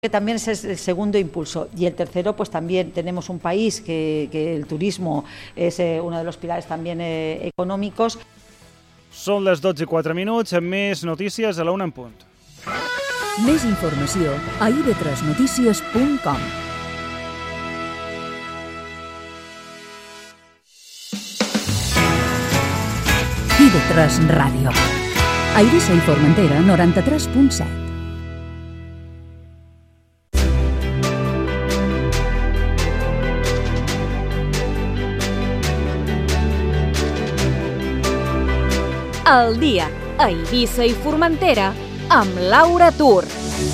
que también es el segundo impulso. Y el tercero, pues también tenemos un país que el turismo es uno de los pilares también económicos. Són les 12:04, més notícies a la 1 en punt. Més informació a ib3notícies.com. IB3 Ràdio. A Eivissa i Formentera, 93.7. Al dia, a Eivissa i Formentera, amb Laura Tur.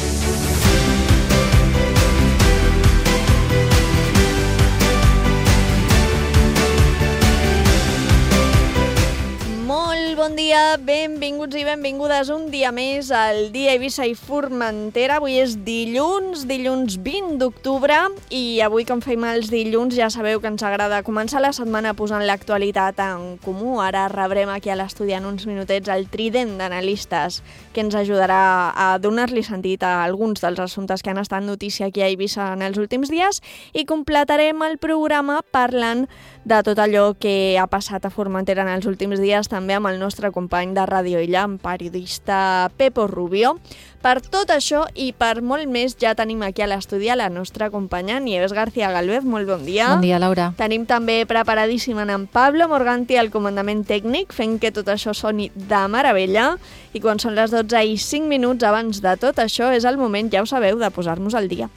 Bon dia, benvinguts i benvingudes un dia més al dia Eivissa i Formentera. Avui és dilluns 20 d'octubre i avui, com fem els dilluns, ja sabeu que ens agrada començar la setmana posant l'actualitat en comú. Ara rebrem aquí a l'estudi en uns minutets el trident d'analistes que ens ajudarà a donar-li sentit a alguns dels assumptes que han estat notícia aquí a Eivissa en els últims dies i completarem el programa parlant de tot allò que ha passat a Formentera en els últims dies, també amb el nostre company de Ràdio Illa, el periodista Pepo Rubio. Per tot això i per molt més ja tenim aquí a l'estudi la nostra companya Nieves García Galvez. Molt bon dia. Bon dia, Laura. Tenim també preparadíssim en Pablo Morganti al comandament tècnic, fent que tot això soni de meravella. I quan són les 12:05 abans de tot això és el moment, ja ho sabeu, de posar-nos al dia.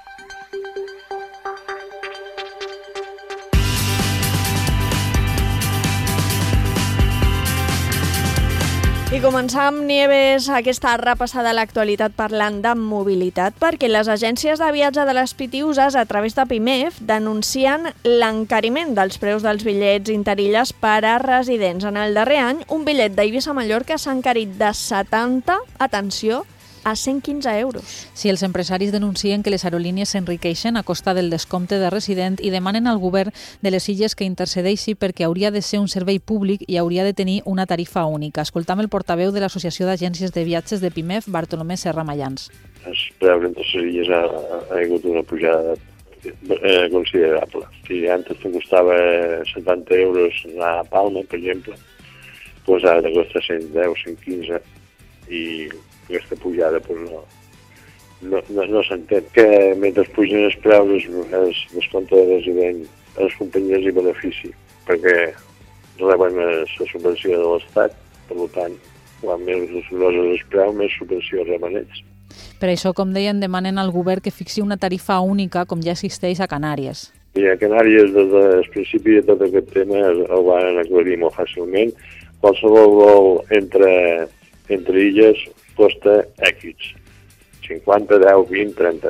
I començam, Nieves, aquesta repassada a l'actualitat parlant de mobilitat, perquè les agències de viatge de les Pitiüses, a través de PIMEF, denuncien l'encariment dels preus dels bitllets interilles per a residents. En el darrer any, un bitllet d'Eivissa a Mallorca s'ha encarit de 70, atenció, a 115 euros. Sí, els empresaris denuncien que les aerolínies s'enriqueixen a costa del descompte de resident i demanen al govern de les Illes que intercedeixi perquè hauria de ser un servei públic i hauria de tenir una tarifa única. Escoltam el portaveu de l'Associació d'Agències de Viatges de PIMEF, Bartolomé Serra Mayans. Els preus entre les illes ha hagut una pujada considerable. Si antes te costava 70 euros anar a Palma, per exemple, doncs ara te costa 110, 115 i aquesta pujada no s'entén. Que mentre pugen els preus es descompte de resident a les companyies i benefici, perquè reben la subvenció de l'Estat, per tant, quan més grosos els preus, més subvenció reben ells. Per això, com deien, demanen al govern que fixi una tarifa única com ja existeix a Canàries. I a Canàries, des del principi de tot aquest tema, ho van aclarir molt fàcilment. Qualsevol vol entre illes costa X, 50, 10, 20, 30.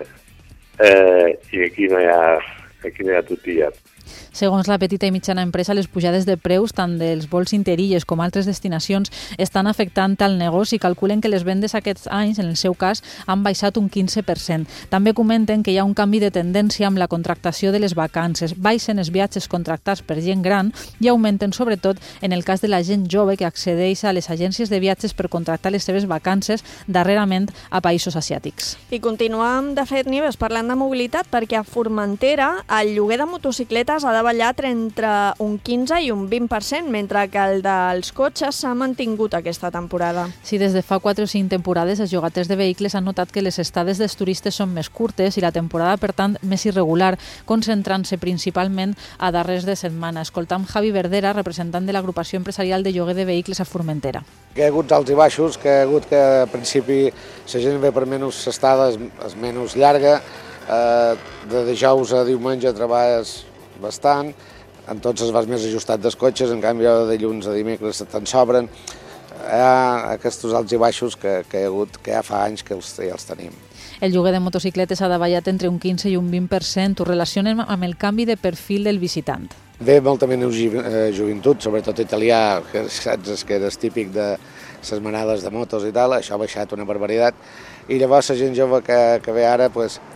I aquí no hi ha tortilla. Segons la petita i mitjana empresa, les pujades de preus tant dels vols interilles com altres destinacions estan afectant el negoci i calculen que les vendes aquests anys, en el seu cas, han baixat un 15%. També comenten que hi ha un canvi de tendència amb la contractació de les vacances. Baixen els viatges contractats per gent gran i augmenten sobretot en el cas de la gent jove que accedeix a les agències de viatges per contractar les seves vacances darrerament a països asiàtics. I continuem, de fet, Nieves, parlant de mobilitat, perquè a Formentera el lloguer de motocicletes ha davallat entre un 15 i un 20%, mentre que el dels cotxes s'ha mantingut aquesta temporada. Sí, des de fa 4 o 5 temporades els llogaters de vehicles han notat que les estades dels turistes són més curtes i la temporada, per tant, més irregular, concentrant-se principalment a darrers de setmana. Escoltam Javi Verdera, representant de l'agrupació empresarial de lloguer de vehicles a Formentera. Que hi ha hagut alts i baixos, que hi ha hagut que al principi la gent ve per menys estada, és menys llarga, de dijous a diumenge treballes bastant, entonces vas més ajustat dels cotxes, en canvi de dilluns a dimecres te'n sobren. Hi ha aquests alts i baixos que hi ha hagut, que ja fa anys que ja els tenim. El lloguer de motocicletes ha davallat entre un 15 i un 20%. Ho relacionen amb el canvi de perfil del visitant. Ve molta menys joventut, sobretot italià, que saps que és típic de les manades de motos i tal, això ha baixat una barbaritat. I llavors la gent jove que ve ara,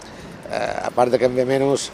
a part de que en ve menys,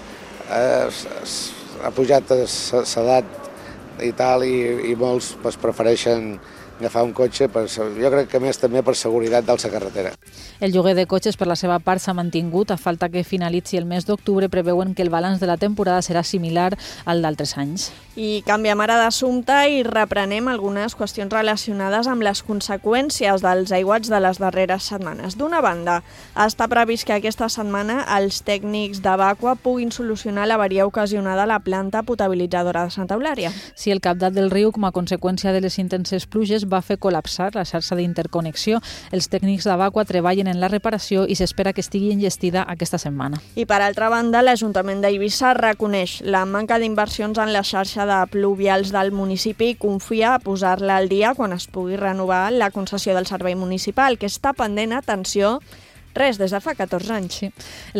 ha pujat l'edat i tal, i molts prefereixen agafar un cotxe, jo crec que més també per seguretat de la carretera. El lloguer de cotxes, per la seva part, s'ha mantingut. A falta que finalitzi el mes d'octubre, preveuen que el balanç de la temporada serà similar al d'altres anys. I canviem ara d'assumpte i reprenem algunes qüestions relacionades amb les conseqüències dels aiguats de les darreres setmanes. D'una banda, està previst que aquesta setmana els tècnics d'Evacua puguin solucionar l'avaria ocasionada a la planta potabilitzadora de Santa Eulària. Sí, el cabdat del riu, com a conseqüència de les intenses pluges, va fer col·lapsar la xarxa d'interconnexió. Els tècnics d'Evacua treballen en la reparació i s'espera que estigui enllestida aquesta setmana. I per altra banda, l'Ajuntament d'Eivissa reconeix la manca d'inversions en la xarxa de pluvials del municipi i confia a posar-la al dia quan es pugui renovar la concessió del servei municipal, que està pendent, atenció, res, des de fa 14 anys. Sí. El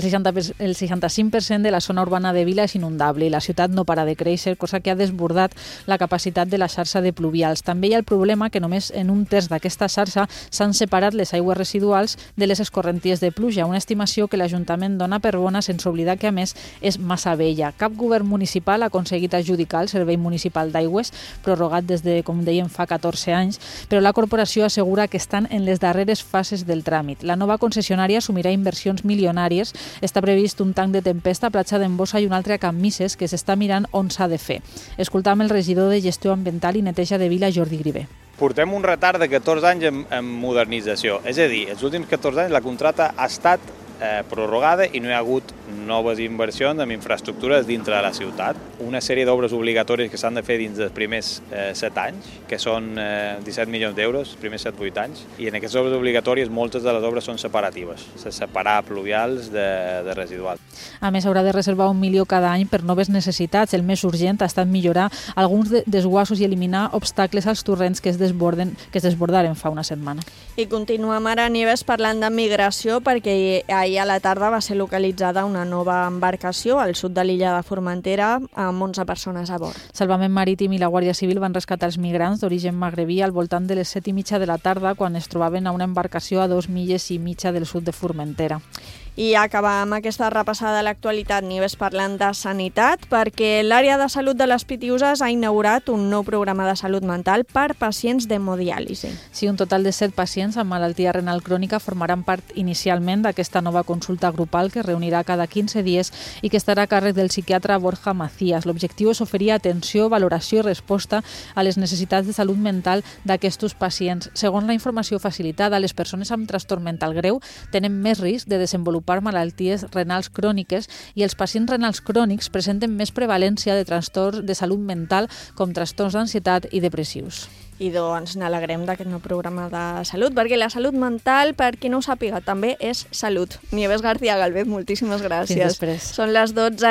65% de la zona urbana de Vila és inundable i la ciutat no para de créixer, cosa que ha desbordat la capacitat de la xarxa de pluvials. També hi ha el problema que només en un terç d'aquesta xarxa s'han separat les aigües residuals de les escorrenties de pluja, una estimació que l'Ajuntament dona per bona sense oblidar que, a més, és massa vella. Cap govern municipal ha aconseguit adjudicar el Servei Municipal d'Aigües, prorrogat des de, com dèiem, fa 14 anys, però la corporació assegura que estan en les darreres fases del tràmit. La nova concessionària assumirà inversions milionàries. Està previst un tanc de tempesta a Platja d'en Bossa i un altre a Can Misses, que s'està mirant on s'ha de fer. Escoltam el regidor de Gestió Ambiental i Neteja de Vila, Jordi Grivé. Portem un retard de 14 anys en modernització. És a dir, els últims 14 anys la contracta ha estat prorrogada i no hi ha hagut noves inversions en infraestructures dintre de la ciutat. Una sèrie d'obres obligatòries que s'han de fer dins dels primers 7 anys, que són 17 milions d'euros, els primers 7-8 anys, i en aquestes obres obligatòries moltes de les obres són separatives, separar pluvials de residuals. A més, haurà de reservar 1 milió cada any per noves necessitats. El més urgent ha estat millorar alguns desguassos i eliminar obstacles als torrents que es desbordaren fa una setmana. I continuem ara, Nieves, parlant de migració, perquè ahir a la tarda va ser localitzada una nova embarcació al sud de l'illa de Formentera amb 11 persones a bord. Salvament Marítim i la Guàrdia Civil van rescatar els migrants d'origen magrebí al voltant de les 7:30 de la tarda, quan es trobaven a una embarcació a 2,5 milles del sud de Formentera. I acabar amb aquesta repassada de l'actualitat, Nieves, parlant de sanitat, perquè l'àrea de salut de les Pitiüses ha inaugurat un nou programa de salut mental per pacients d'hemodiàlisi. Sí, un total de 7 pacients amb malaltia renal crònica formaran part inicialment d'aquesta nova consulta grupal que es reunirà cada 15 dies i que estarà a càrrec del psiquiatre Borja Macías. L'objectiu és oferir atenció, valoració i resposta a les necessitats de salut mental d'aquests pacients. Segons la informació facilitada, les persones amb trastorn mental greu tenen més risc de desenvolupar malalties renals cròniques i els pacients renals crònics presenten més prevalència de trastorns de salut mental com trastorns d'ansietat i depressius. I doncs n'alegrem d'aquest nou programa de salut, perquè la salut mental, per qui no ho sàpiga, també és salut. Nieves García Galvez, moltíssimes gràcies. Fins després. Són les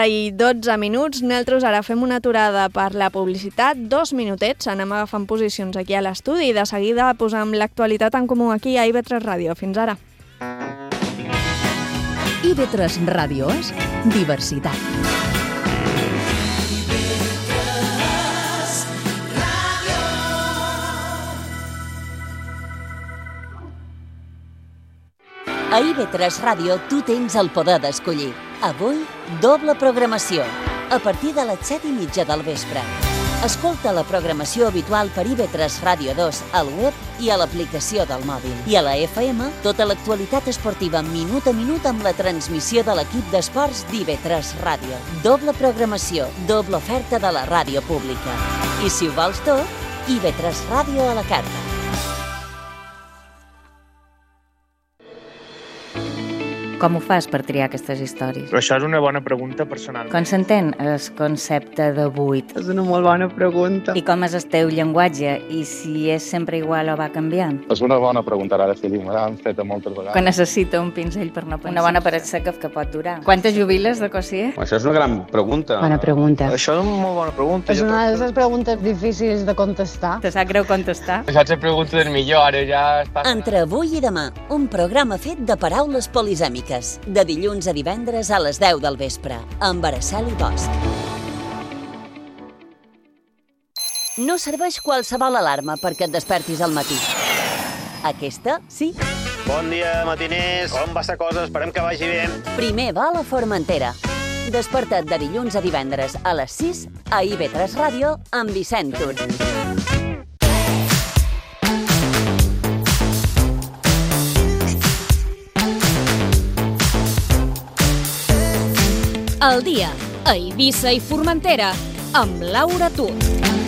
12:12. Nosaltres ara fem una aturada per la publicitat, 2 minutets, anem agafant posicions aquí a l'estudi i de seguida posam l'actualitat en comú aquí a IB3 Ràdio. Fins ara. IB3 Ràdio és diversitat. A IB3 Ràdio tu tens el poder d'escollir. Avui, doble programació, a partir de les 7:30 del vespre. Escolta la programació habitual per IB3 Ràdio 2 al web i a l'aplicació del mòbil. I a la FM, tota l'actualitat esportiva minut a minut amb la transmissió de l'equip d'esports d'IB3 Ràdio. Doble programació, doble oferta de la ràdio pública. I si ho vols tot, IB3 Ràdio a la carta. Com ho fas per triar aquestes històries? Però això és una bona pregunta personal. Com s'entén el concepte de buit? És una molt bona pregunta. I com és el teu llenguatge? I si és sempre igual o va canviant? És una bona pregunta, ara sí, me l'han fet moltes vegades. Que necessita un pinzell per no pensar. Una bona paret seca que pot durar. Quantes jubiles de cossier? Això és una gran pregunta. Bona pregunta. Això és una molt bona pregunta. És una de les preguntes difícils de contestar. Te sap greu contestar? Això és la pregunta del millor, ara ja es passa. Entre avui i demà, un programa fet de paraules polisèmiques. De dilluns a divendres a les 10 del vespre, amb Araceli Bosch. No serveix qualsevol alarma perquè et despertis al matí. Aquesta, sí. Bon dia, matiners. Com va la cosa? Esperem que vagi bé. Primer vol a Formentera. Desperta't de dilluns a divendres a les 6 a IB3 Ràdio amb Vicent Tur. al dia, a Eivissa i Formentera, amb Laura Tut.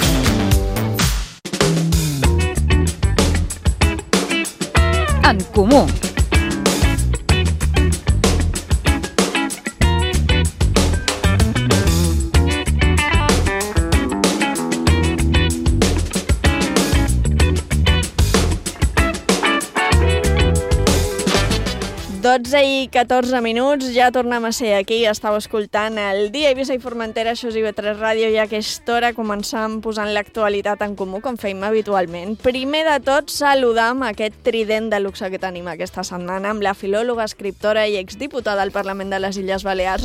En Comú. I 14 minuts, ja tornem a ser aquí, estàu escoltant el Dia Eivissa i Formentera, això és IB3 Ràdio, i a aquesta hora començam posant l'actualitat en comú, com feim habitualment. Primer de tot, saludam aquest trident de luxe que tenim aquesta setmana amb la filòloga, escriptora i exdiputada al Parlament de les Illes Balears,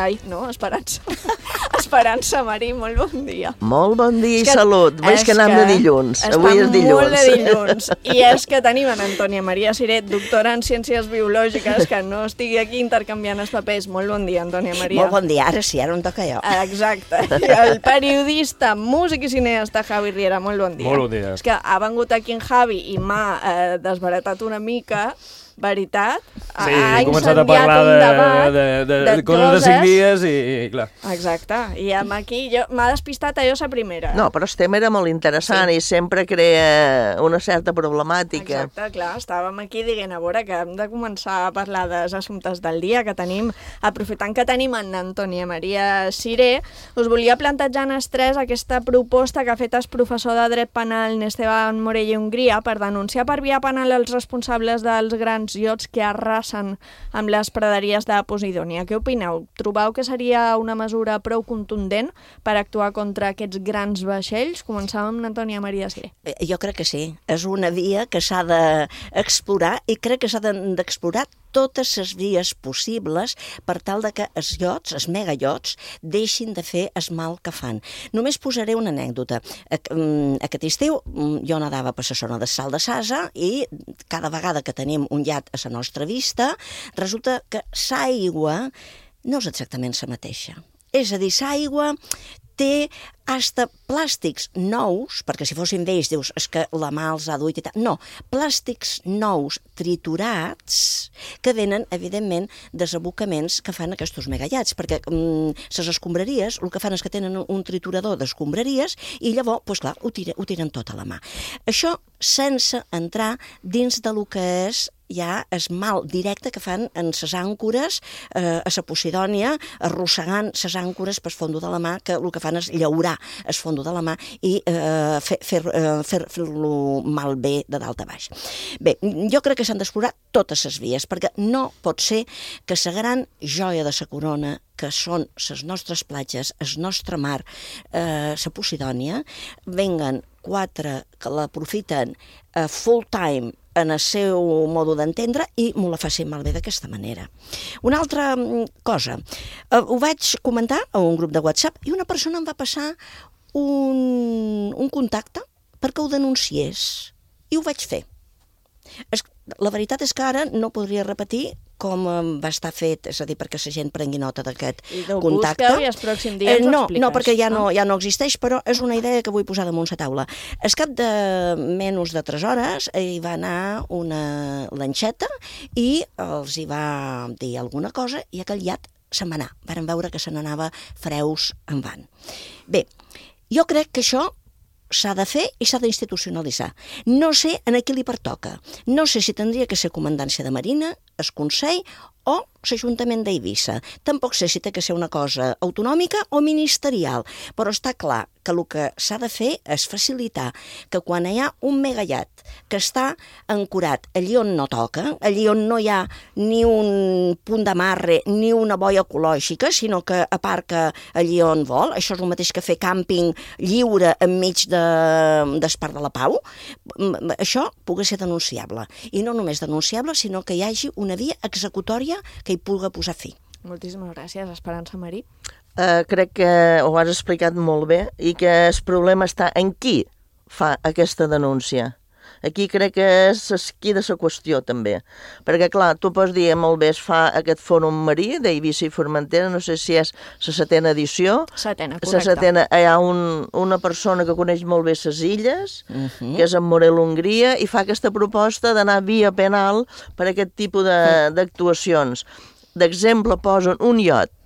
Esperança Marí, molt bon dia. Molt bon dia i salut. Veig que anem de dilluns. Avui és dilluns. Molt de dilluns. I és que tenim en Antònia Maria Siré, doctora en Ciències Biològiques, que no estigui aquí intercanviant els papers. Molt bon dia, Antònia Maria. Molt bon dia. Ara sí, ara em toca jo. Exacte. I el periodista, músic i cineasta Javi Riera. Molt bon dia. Molt bon dia. És que ha vengut aquí en Javi i m'ha desbaratat una mica, veritat? Sí, he començat a parlar de coses de 5 dies i clar. Exacte. I amb aquí m'ha despistat allò la primera. No, però el tema era molt interessant i sempre crea una certa problemàtica. Exacte, clar. Estàvem aquí dient, a veure, que hem de començar a parlar dels assumptes del dia que tenim, aprofitant que tenim en Antònia Maria Siré, us volia plantejar en estrès aquesta proposta que ha fet el professor de dret penal Esteban Morell i Hongria per denunciar per via penal els responsables dels grans iots que arrasen amb les praderies de Posidònia. Què opineu? Trobeu que seria una mesura prou contundent per actuar contra aquests grans vaixells? Començàvem amb Antònia Maria Siré. Jo crec que sí. És una via que s'ha d'explorar i crec que s'ha d'explorar totes les vies possibles per tal de que els iots, els megaiots, deixin de fer el mal que fan. Només posaré una anècdota. Aquest estiu jo nadava per la zona de Salt de Sasa i cada vegada que tenim un iat a la nostra vista, resulta que l'aigua no és exactament la mateixa. És a dir, l'aigua té hasta plàstics nous, perquè si fossin vells dius, és que la mà els ha duit i tal. No, plàstics nous triturats que venen, evidentment, dels abocaments que fan aquests megallats, perquè les escombraries el que fan és que tenen un triturador d'escombraries i llavors, doncs clar, ho tiren tot a la mà. Això sense entrar dins del que és ja el mal directe que fan en les àncores a la Posidònia, arrossegant les àncores pel fondo de la mà, que el que fan és llaurar el fondo de la mà i fer-lo malbé de dalt a baix. Bé, jo crec que s'han d'explorar totes les vies, perquè no pot ser que la gran joia de la corona, que són les nostres platges, el nostre mar, la Posidònia, venguen 4 que l'aprofiten full time en el seu modo d'entendre i m'ho la facin malbé d'aquesta manera. Una altra cosa, ho vaig comentar a un grup de WhatsApp i una persona em va passar un contacte perquè ho denunciés i ho vaig fer. La veritat és que ara no podria repetir com va estar fet, és a dir, perquè la gent prengui nota d'aquest contacte. I busqueu i el pròxim dia ens ho expliques. No, perquè ja no existeix, però és una idea que vull posar damunt la taula. Al cap de menys de 3 hores hi va anar una lanxeta i els hi va dir alguna cosa i aquell iat se'n va anar. Varen veure que se n'anava freus en van. Bé, jo crec que això s'ha de fer i s'ha d'institucionalitzar. No sé a qui li pertoca. No sé si tindria que ser Comandància de Marina, el Consell o l'Ajuntament d'Eivissa. Tampoc sé si té que ser una cosa autonòmica o ministerial, però està clar que el que s'ha de fer és facilitar que quan hi ha un megallat que està ancorat allí on no toca, allí on no hi ha ni un punt d'amarre ni una boia ecològica, sinó que aparca allí on vol, això és el mateix que fer càmping lliure enmig del Parc de la Pau, això pugui ser denunciable. I no només denunciable, sinó que hi hagi una via executòria que hi pugui posar fi. Moltíssimes gràcies, Esperança Marí. Crec que ho has explicat molt bé i que el problema està en qui fa aquesta denúncia. Aquí crec que és aquí de la qüestió també, perquè clar, tu pots dir molt bé es fa aquest fòrum marí d'Eivissa i Formentera, no sé si és la 7a edició. Setena, correcte. La 7a, hi ha una persona que coneix molt bé les illes, que és en Morell Hongria, i fa aquesta proposta d'anar via penal per aquest tipus d'actuacions. D'exemple posen un iot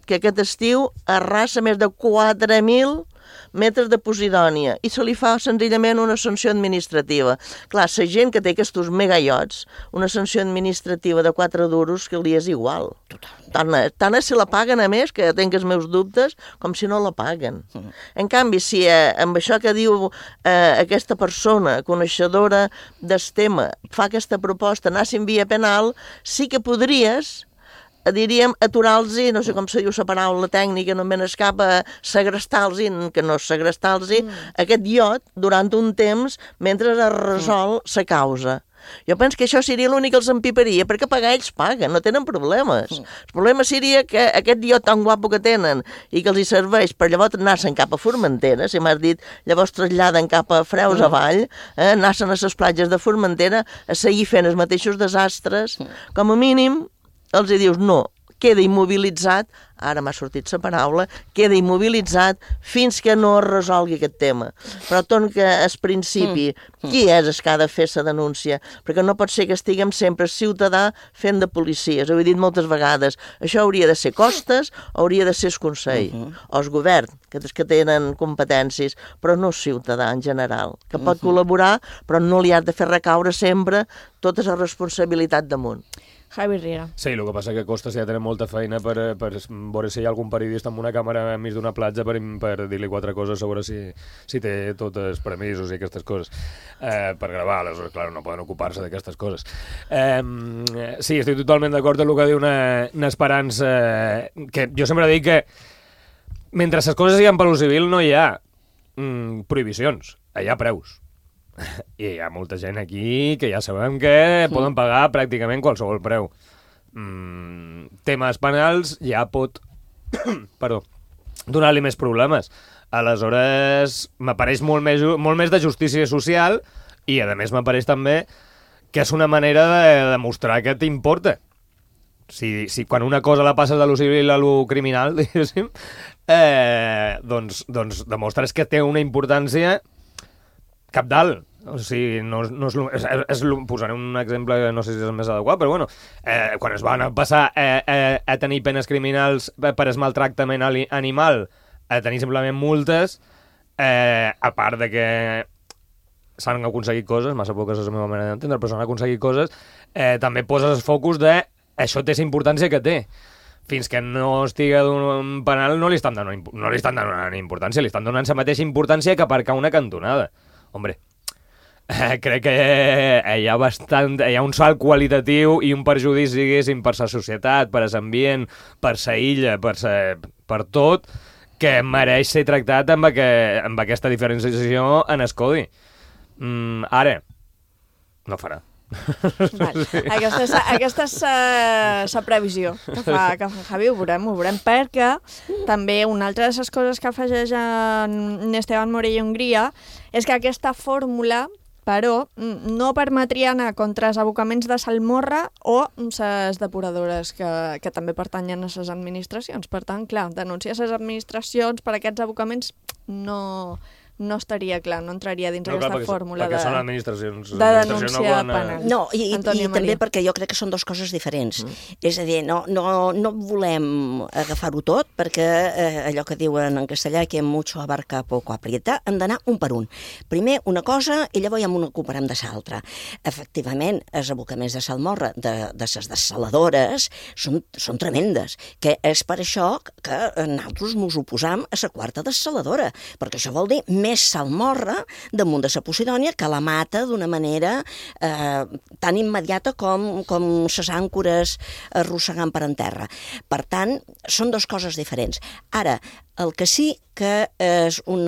que aquest estiu arrasa més de 4.000 metres de Posidònia i se li fa senzillament una sanció administrativa. Clar, la gent que té aquests megaiots, una sanció administrativa de 4 duros que li és igual. Tant si la paguen a més, que tinc els meus dubtes, com si no la paguen. En canvi, si amb això que diu aquesta persona coneixedora del tema fa aquesta proposta, anàssim via penal, sí que podries, diríem, aturar-los, no sé com se diu la paraula tècnica, no me n'escapa, segrestar-los, que no segrestar-los, aquest iot durant un temps mentre es resol la causa. Jo penso que això seria l'únic que els empiparia, perquè pagar ells paguen, no tenen problemes. El problema seria que aquest iot tan guapo que tenen i que els hi serveix per llavors anar-se'n cap a Formentera, si m'has dit, llavors traslladen cap a Freus avall, anar-se'n a les platges de Formentera a seguir fent els mateixos desastres, com a mínim els hi dius, no, queda immobilitzat, ara m'ha sortit la paraula, queda immobilitzat fins que no es resolgui aquest tema. Però torno que al principi, qui és el que ha de fer la denúncia? Perquè no pot ser que estiguem sempre ciutadà fent de policies, ho he dit moltes vegades. Això hauria de ser Costes, hauria de ser el Consell, o el govern, que tenen competències, però no ciutadà en general, que pot col·laborar, però no li has de fer recaure sempre tota la responsabilitat damunt. Javi Riera. Sí, el que passa que Costes ja tenen molta feina per veure si hi ha algun periodista amb una càmera enmig d'una platja per dir-li 4 coses sobre si té tots els permisos i aquestes coses per gravar, aleshores, clar, no poden ocupar-se d'aquestes coses. Sí, estic totalment d'acord amb el que diu n'Esperança, que jo sempre dic que mentre les coses siguin per lo civil no hi ha prohibicions, hi ha preus. I hi ha molta gent aquí que ja sabem que poden pagar pràcticament qualsevol preu. Temes penals ja pot donar-li més problemes. Aleshores, m'apareix molt més de justícia social i, a més, m'apareix també que és una manera de demostrar que t'importa. Si quan una cosa la passes de lo civil a lo criminal, diguéssim, doncs demostres que té una importància cabdal. O sigui, posaré un exemple que no sé si és el més adequat, però bueno, quan es van passar a tenir penes criminals per el maltractament animal, a tenir simplement multes, a part de que s'han aconseguit coses, massa poques és la meva manera d'entendre, però s'han aconseguit coses, també poses el focus de això té la importància que té. Fins que no estiga d'un penal no li estan donant importància, li estan donant la mateixa importància que aparcar una cantonada. Hombre, crec que hi ha un salt qualitatiu i un perjudici, diguéssim, per la societat, per l'ambient, per la illa, per tot, que mereix ser tractat amb aquesta diferenciació en el codi. Ara, no farà. Vale. Aquesta és la previsió que fa Javi, ho veurem, perquè també una altra de les coses que afegeix en Esteban Morell Hongria és que aquesta fórmula, però, no permetria anar contra els abocaments de salmorra o les depuradores que també pertanyen a les administracions. Per tant, clar, denunciar les administracions per aquests abocaments no estaria clar, no entraria dins aquesta fórmula de denúncia penal. No, i també perquè jo crec que són dues coses diferents. És a dir, no volem agafar-ho tot, perquè allò que diuen en castellà, que mucho abarca poco aprieta, hem d'anar un per un. Primer una cosa i llavors ja m'ho ocuparem de l'altra. Efectivament, els abocaments de salmorra de les dessaladores són tremendes, que és per això que nosaltres ens oposam a la quarta dessaladora, perquè això vol dir més salmorra damunt de la Posidònia, que la mata d'una manera tan immediata com les àncores arrossegant per en terra. Per tant, són dues coses diferents. Ara, el que sí que és un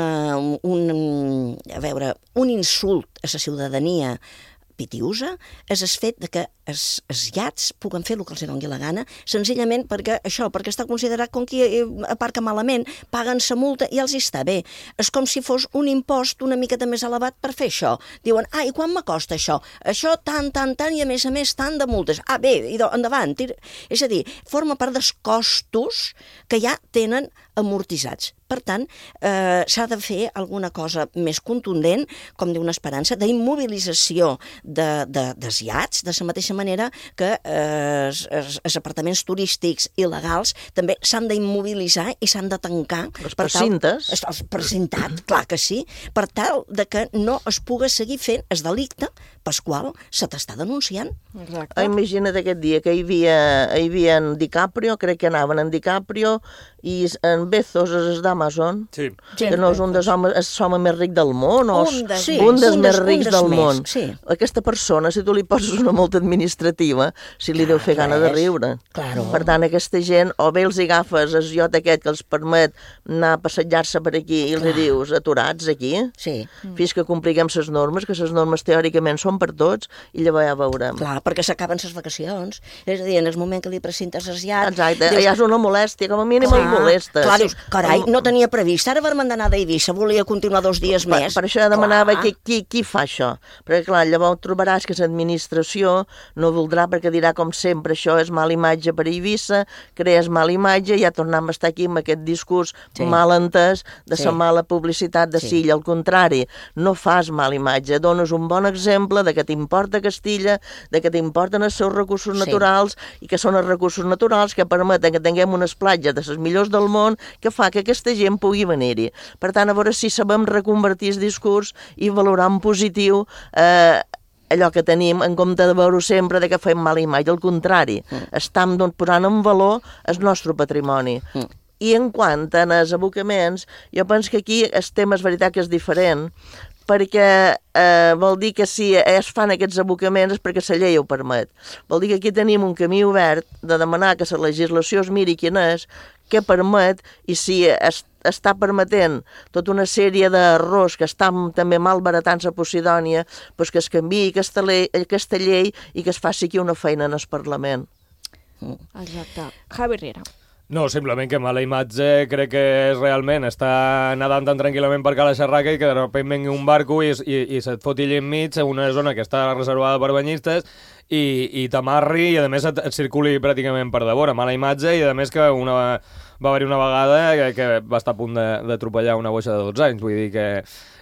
insult a la ciutadania pitiusa és el fet de que els iats puguen fer el que els doni la gana, senzillament perquè està considerat com qui aparca malament, paguen la multa i els està bé. És com si fos un impost una miqueta més elevat per fer això. Diuen, i quan m'acosta això? Això tant, i a més tant de multes. Bé, endavant. És a dir, forma part dels costos que ja tenen amortitzats. Per tant, s'ha de fer alguna cosa més contundent, com diu una Esperança, d'immobilització dels iats, de la mateixa manera que els apartaments turístics il·legals també s'han d'immobilitzar i s'han de tancar. Els precintes. Els precintats, clar que sí, per tal de que no es pugui seguir fent el delicte pel qual se t'està denunciant. Exacte. Imagina't aquest dia que hi havia en DiCaprio, crec que anaven en DiCaprio, i en Bezos, és d'Amazon, que no és un dels homes, és l'home més ric del món, o un dels més rics del món. Aquesta persona, si tu li poses una multa administrativa, si li deu fer gana de riure. Per tant, aquesta gent, o bé els agafes el iot aquest que els permet anar a passejar-se per aquí i els dius, aturats aquí, fins que compliguem les normes, que les normes teòricament són per tots, i llavors ja veurem. Clar, perquè s'acaben les vacacions. És a dir, en el moment que li precintes el iat... Exacte, ja és una molèstia, com a mínim el molestes. Clar, dius, carai, no tenia previst, ara vam d'anar d'Eivissa, volia continuar 2 dies més. Per això ja demanava qui fa això. Perquè, clar, llavors trobaràs que l'administració no voldrà, perquè dirà, com sempre, això és mala imatge per Eivissa, crees mala imatge, ja tornem a estar aquí amb aquest discurs mal entès de la mala publicitat de Silla. Al contrari, no fas mala imatge, dones un bon exemple de que t'importa Castilla, de que t'importen els seus recursos naturals i que són els recursos naturals que permeten que tinguem unes platges de les millors del món que fa que aquesta gent pugui venir-hi. Per tant, a veure si sabem reconvertir el discurs i valorar en positiu allò que tenim, en compte de veure sempre de que fem mala imatge. Al contrari, estem posant en valor el nostre patrimoni. I en quant als abocaments, jo penso que aquí el tema és veritat que és diferent, perquè vol dir que si es fan aquests abocaments és perquè la llei ho permet. Vol dir que aquí tenim un camí obert de demanar que la legislació es miri quin és, què permet, i si està permetent tota una sèrie d'errors que estan també malbaratant la Posidònia, doncs que es canviï aquesta llei i que es faci aquí una feina en el Parlament. Exacte. Javi Riera. No, simplement que mala imatge crec que és realment estar nedant tan tranquil·lament per Cala Xerraca i que de sobte vengui un barco i se't foti allà enmig a una zona que està reservada per banyistes i t'amarri i a més et circuli pràcticament per davora. Mala imatge i a més que va haver-hi una vegada que va estar a punt d'atropellar una boixa de 12 anys. Vull dir que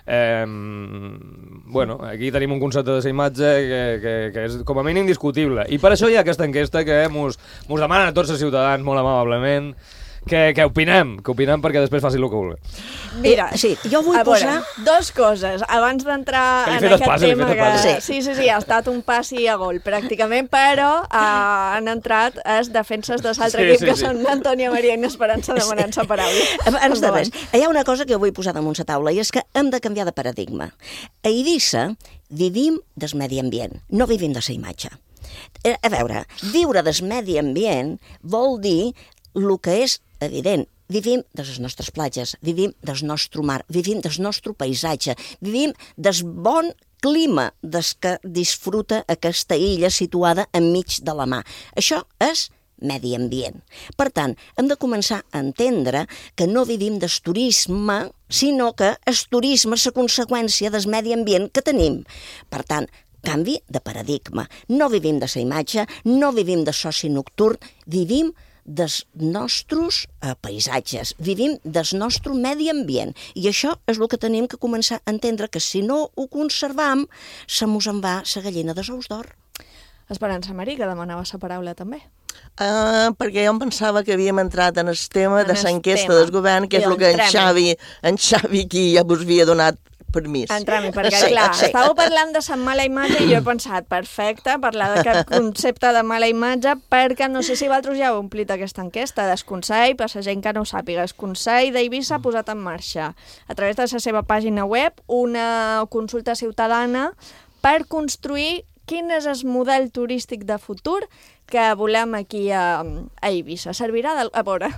bueno, aquí tenim un concepte de la imatge que és com a mínim discutible. I per això hi ha aquesta enquesta que mos demanen a tots els ciutadans molt amablement que opinem perquè després faci el que vulgui. Mira, jo vull posar 2 coses abans d'entrar en aquest tema que... Sí, ha estat un passi a gol pràcticament, però han entrat els defenses de l'altre equip que són Antònia Maria i Esperança demanant-se paraula. Abans de res, hi ha una cosa que jo vull posar damunt la taula i és que hem de canviar de paradigma. A Eivissa vivim del medi ambient, no vivim de la imatge. A veure, viure del medi ambient vol dir el que és evident. Vivim de les nostres platges, vivim del nostre mar, vivim del nostre paisatge, vivim del bon clima des que disfruta aquesta illa situada enmig de la mar. Això és medi ambient. Per tant, hem de començar a entendre que no vivim del turisme, sinó que el turisme és la conseqüència del medi ambient que tenim. Per tant, canvi de paradigma. No vivim de la imatge, no vivim de soci nocturn, vivim dels nostres paisatges, vivim del nostre medi ambient. I això és el que tenim que començar a entendre, que si no ho conservam, se mos en va la gallina dels ous d'or. Esperança Marí, que demanava la paraula també. Perquè jo em pensava que havíem entrat en el tema de l'enquesta del govern, que és el que en Xavi aquí ja vos havia donat permís. Entrem-hi, perquè clar, estàveu parlant de la mala imatge i jo he pensat, perfecte, parlar d'aquest concepte de mala imatge, perquè no sé si vosaltres ja heu omplit aquesta enquesta del Consell, per la gent que no ho sàpiga. El Consell d'Eivissa ha posat en marxa, a través de la seva pàgina web, una consulta ciutadana per construir quin és el model turístic de futur que volem aquí a Eivissa. Servirà de... A veure,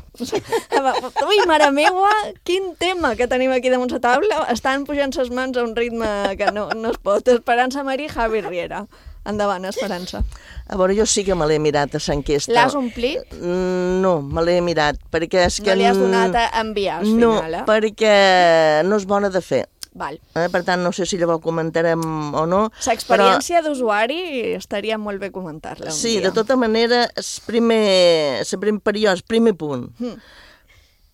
ui, mare meua, quin tema que tenim aquí damunt la taula. Estan pujant les mans a un ritme que no es pot. Esperança Marí, Javi Riera. Endavant, Esperança. A veure, jo sí que me l'he mirat a l'enquesta. L'has omplit? No, me l'he mirat, perquè és que... No li has donat a enviar, al final, No, perquè no és bona de fer. Val. Per tant, no sé si llavors comentarem o no. L'experiència d'usuari estaria molt bé comentar-la un dia. Sí, de tota manera, el primer punt.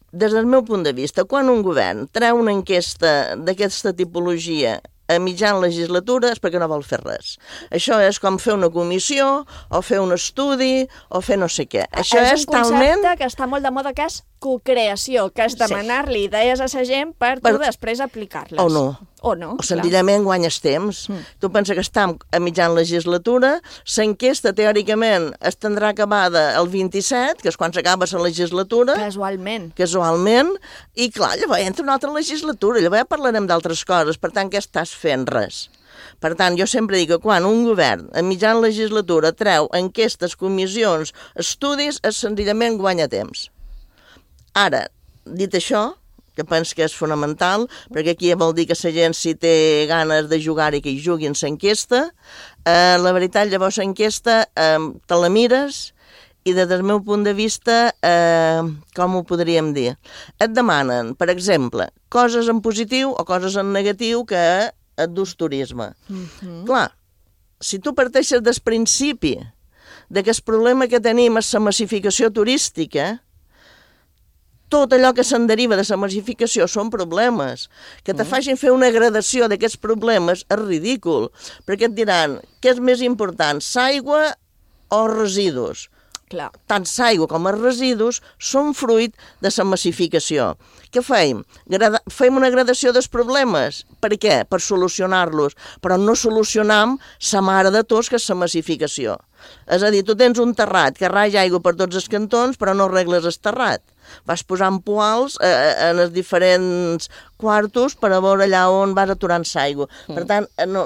des del meu punt de vista, quan un govern treu una enquesta d'aquesta tipologia a mitjan legislatura és perquè no vol fer res. Això és com fer una comissió, o fer un estudi, o fer no sé què. Això és un concepte que està molt de moda, que és cocreació, que és demanar-li idees a la gent per tu després aplicar-les. O no. O no, o senzillament guanyes temps. Tu pensa que estem a mitjan legislatura, l'enquesta teòricament es tindrà acabada el 27, que és quan s'acaba la legislatura. Casualment. I clar, llavors entra una altra legislatura, llavors ja parlarem d'altres coses, per tant, què estàs fent? Res. Per tant, jo sempre dic que quan un govern a mitjan legislatura treu enquestes, comissions, estudis, és senzillament guanya temps. Ara, dit això, que penso que és fonamental, perquè aquí vol dir que la gent, si té ganes de jugar i que hi jugui en l'enquesta, la veritat, llavors l'enquesta te la mires i des del meu punt de vista, com ho podríem dir? Et demanen, per exemple, coses en positiu o coses en negatiu que et dus turisme. Clar, si tu parteixes del principi de que el problema que tenim és la massificació turística, tot allò que se'n deriva de la massificació són problemes. Que te facin fer una gradació d'aquests problemes és ridícul, perquè et diran què és més important, l'aigua o residus. Clar. Tant l'aigua com els residus són fruit de la massificació. Què fem? Fem una gradació dels problemes. Per què? Per solucionar-los. Però no solucionam la mare de tots, que és la massificació. És a dir, tu tens un terrat que raja aigua per tots els cantons, però no arregles el terrat. Vas posant poals en els diferents quartos per a veure allà on vas aturant l'aigua. Per tant,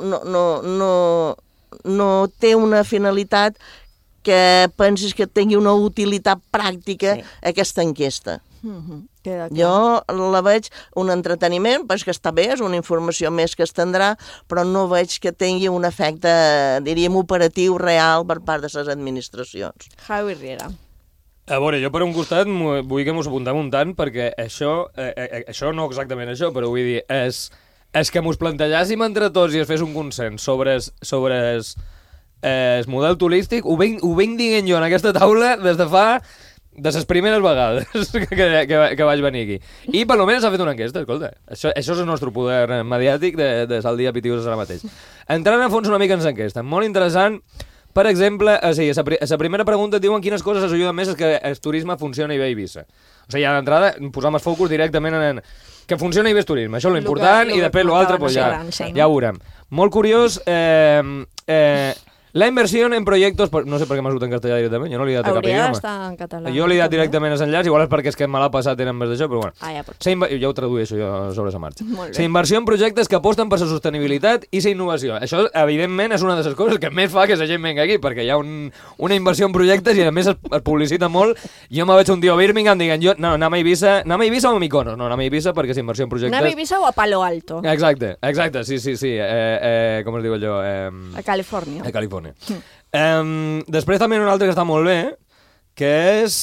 no té una finalitat que pensis que tingui una utilitat pràctica aquesta enquesta. Jo la veig un entreteniment, perquè està bé, és una informació més que es tindrà, però no veig que tingui un efecte, diríem, operatiu real per part de les administracions. Javi Riera. A veure, jo per un costat vull que mos apuntem un tant, perquè això no exactament això, però vull dir, és que mos plantejàssim entre tots i es fes un consens sobre el model turístic, ho vinc dient jo en aquesta taula des de fa de les primeres vegades que vaig venir aquí. I per almenys s'ha fet una enquesta, escolta. Això és el nostre poder mediàtic de Sal Dia Pitius ara mateix. Entrant a fons una mica en l'enquesta, molt interessant. Per exemple, a la primera pregunta et diuen quines coses ajuden més que el turisme funcioni bé a Eivissa. O sigui, ja d'entrada posam el focus directament en que funcioni bé el turisme, això és l'important, i després l'altre ja ho veurem. Molt curiós, la inversió en projectes... No sé per què m'ha sortit en castellà directament, jo no li he dat cap idioma. Hauria d'estar en català. Jo li he dat directament els enllaç, igual és perquè és que me l'ha passat en més d'això, però bueno. Ja pot ser. Ja ho tradueixo jo sobre la marxa. Molt bé. La inversió en projectes que aposten per la sostenibilitat i la innovació. Això, evidentment, és una de les coses que més fa que la gent venga aquí, perquè hi ha una inversió en projectes i, a més, es publicita molt. Jo me vaig un dia a Birmingham dient, anem a Eivissa o a Mykonos? No, anem a Eivissa perquè és inversió en projectes... Anem a Eivissa o a Palo Alto? Exacte, sí. Com es diu allò? A Califòrnia. A Califòrnia. Després també un altre que està molt bé, que és...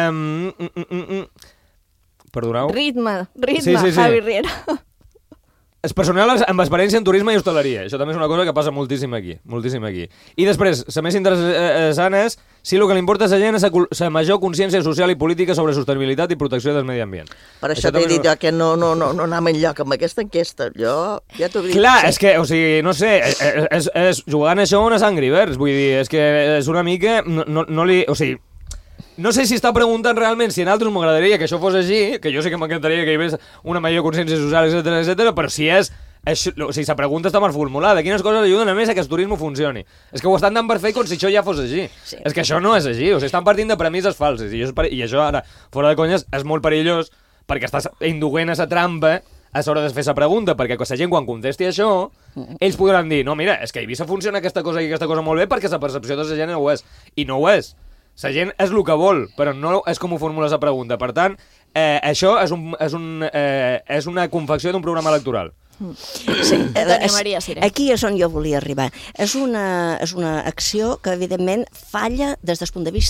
Perdoneu? Ritme, sí. Javi Riera. És personal amb experiència en turisme i hostaleria. Això també és una cosa que passa moltíssim aquí. I després, la més interessant és si el que li importa a la gent és la major consciència social i política sobre sostenibilitat i protecció del medi ambient. Per això t'he dit jo que no anem enlloc amb aquesta enquesta. Jo ja t'ho dic. Clar, és que, o sigui, no sé, és jugant això on és Angry Birds. Vull dir, és que és una mica... O sigui, no sé si està preguntant realment si en altres m'agradaria que això fos així, que jo sé que m'encantaria que hi hagués una major consciència social, etc, però si és... O sigui, la pregunta està mal formulada. Quines coses ajuden a més a que el turisme funcioni? És que ho estan dant per fer com si això ja fos així. Sí. És que això no és així. O sigui, estan partint de premisses falses. I això ara, fora de conyes, és molt perillós perquè estàs induent a la trampa a l'hora de fer la pregunta, perquè la gent quan contesti això, ells podran dir, no, mira, és que a Eivissa funciona aquesta cosa i aquesta cosa molt bé perquè la percepció de la gent no ho és. I no ho és. La gent és el que vol, però no és com ho formules la pregunta. Per tant, això és una confecció d'un programa electoral. Sí, aquí és on jo volia arribar. És una acció que, evidentment, falla des del punt de vista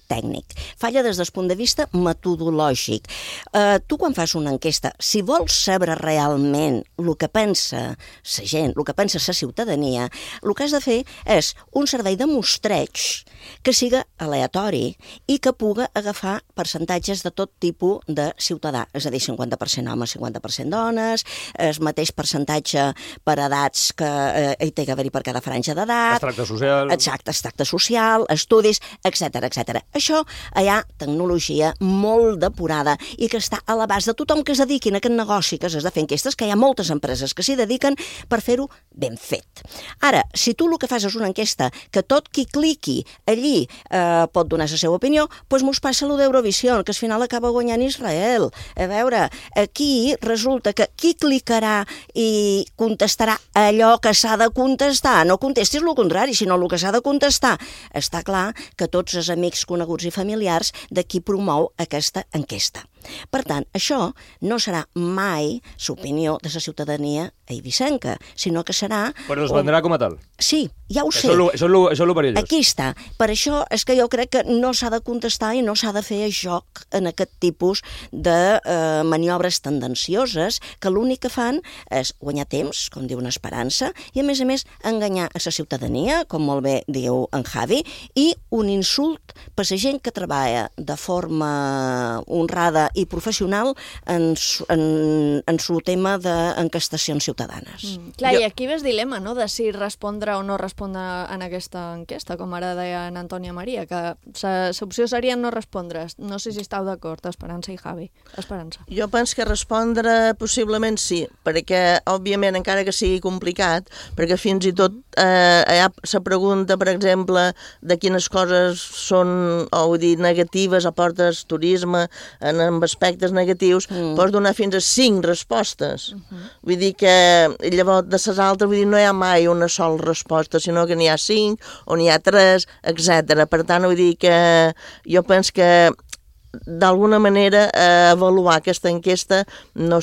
tècnic, falla des del punt de vista metodològic. Tu quan fas una enquesta, si vols saber realment el que pensa la gent, el que pensa la ciutadania, el que has de fer és un servei de mostreig que siga aleatori i que puga agafar percentatges de tot tipus de ciutadà, és a dir, 50% homes, 50% dones, el mateix percentatge per edats que hi té que haver-hi per cada franja d'edat. Extracte social. Exacte, extracte social, estudis, etc etc. Això hi ha tecnologia molt depurada i que està a l'abast de tothom que es dediquin a aquest negoci que s'has de fer enquestes, que hi ha moltes empreses que s'hi dediquen per fer-ho ben fet. Ara, si tu el que fas és una enquesta que tot qui cliqui allí pot donar la seva opinió, doncs mos passa allò d'Eurovisió, que al final acaba guanyant Israel. A veure, aquí resulta que qui clicarà i contestarà allò que s'ha de contestar, no contestis el contrari, sinó el que s'ha de contestar. Està clar que tots els amics, coneguts i familiars de qui promou aquesta enquesta. Per tant, això no serà mai l'opinió de la ciutadania eivissenca, sinó que serà... Però es vendrà com a tal. Sí, ja ho sé. Això és lo perillós. Aquí està. Per això és que jo crec que no s'ha de contestar i no s'ha de fer joc en aquest tipus de maniobres tendencioses que l'únic que fan és guanyar temps, com diu una esperança, i a més enganyar a la ciutadania, com molt bé diu en Javi, i un insult per la gent que treballa de forma honrada i professional en su tema d'enquestacions ciutadanes. Clar, i aquí ves dilema, no?, de si respondre o no respondre en aquesta enquesta, com ara deia en Antònia Maria, que l'opció seria no respondre. No sé si esteu d'acord, Esperança i Javi. Esperança. Jo penso que respondre possiblement sí, perquè, òbviament, encara que sigui complicat, perquè fins i tot hi ha la pregunta, per exemple, de quines coses són, o vull dir, negatives aportes turisme amb aspectes negatius, pots donar fins a 5 respostes. Vull dir que llavors de les altres, vull dir, no hi ha mai una sola resposta, sinó que n'hi ha 5 o n'hi ha 3, etc. Per tant, vull dir que jo penso que d'alguna manera avaluar aquesta enquesta no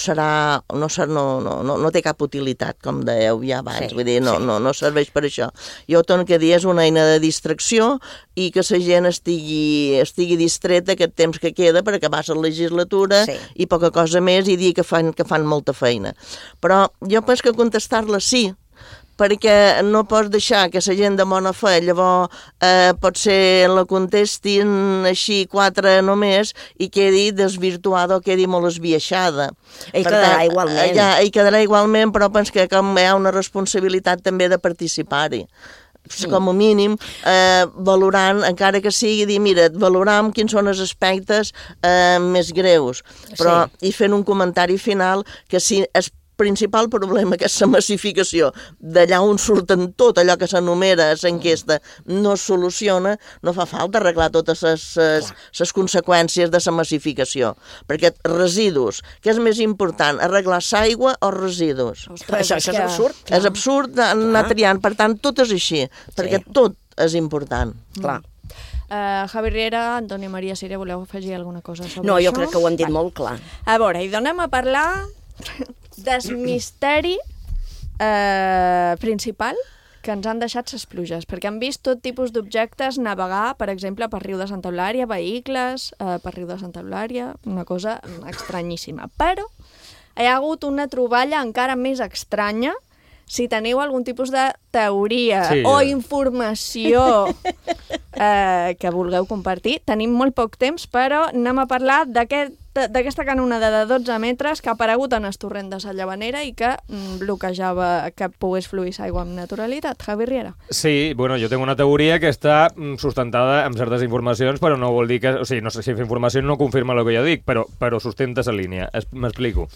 té cap utilitat, com dèieu ja abans, vull dir, no serveix per això. Jo torno a dir, és una eina de distracció i que la gent estigui distreta aquest temps que queda per acabar la legislatura i poca cosa més i dir que fan molta feina. Però jo penso que contestar-la sí, perquè no pots deixar que la gent de bona fe llavors potser la contestin així 4 només i quedi desvirtuada o quedi molt esbiaixada. I quedarà igualment. I quedarà igualment, però penso que com hi ha una responsabilitat també de participar-hi. Com a mínim, valorant, encara que sigui, dir, mira, valoram quins són els aspectes més greus, però i fent un comentari final que si es principal problema, que és la massificació, d'allà on surten tot allò que s'enumera a l'enquesta, no es soluciona, no fa falta arreglar totes les conseqüències de la massificació. Perquè residus, què és més important, arreglar l'aigua o residus? Això és absurd. És absurd anar triant, per tant, tot és així, perquè tot és important. Clar. Javi Riera, Antònia Maria Siré, voleu afegir alguna cosa sobre això? No, jo crec que ho han dit molt clar. A veure, i donem a parlar del misteri principal que ens han deixat les pluges, perquè han vist tot tipus d'objectes navegar, per exemple, per riu de Santa Eulària, vehicles per riu de Santa Eulària, una cosa estranyíssima. Però hi ha hagut una troballa encara més estranya. Si teniu algun tipus de teoria o informació que vulgueu compartir, tenim molt poc temps, però anem a parlar d'aquesta canonada de 12 metres que ha aparegut en el torrent de la Llavanera i que bloquejava que pogués fluir l'aigua amb naturalitat. Javi Riera. Sí, bueno, jo tinc una teoria que està sustentada amb certes informacions, però no vol dir que... O sigui, no sé si la informació no confirma el que jo dic, però sustenta la línia. M'explico.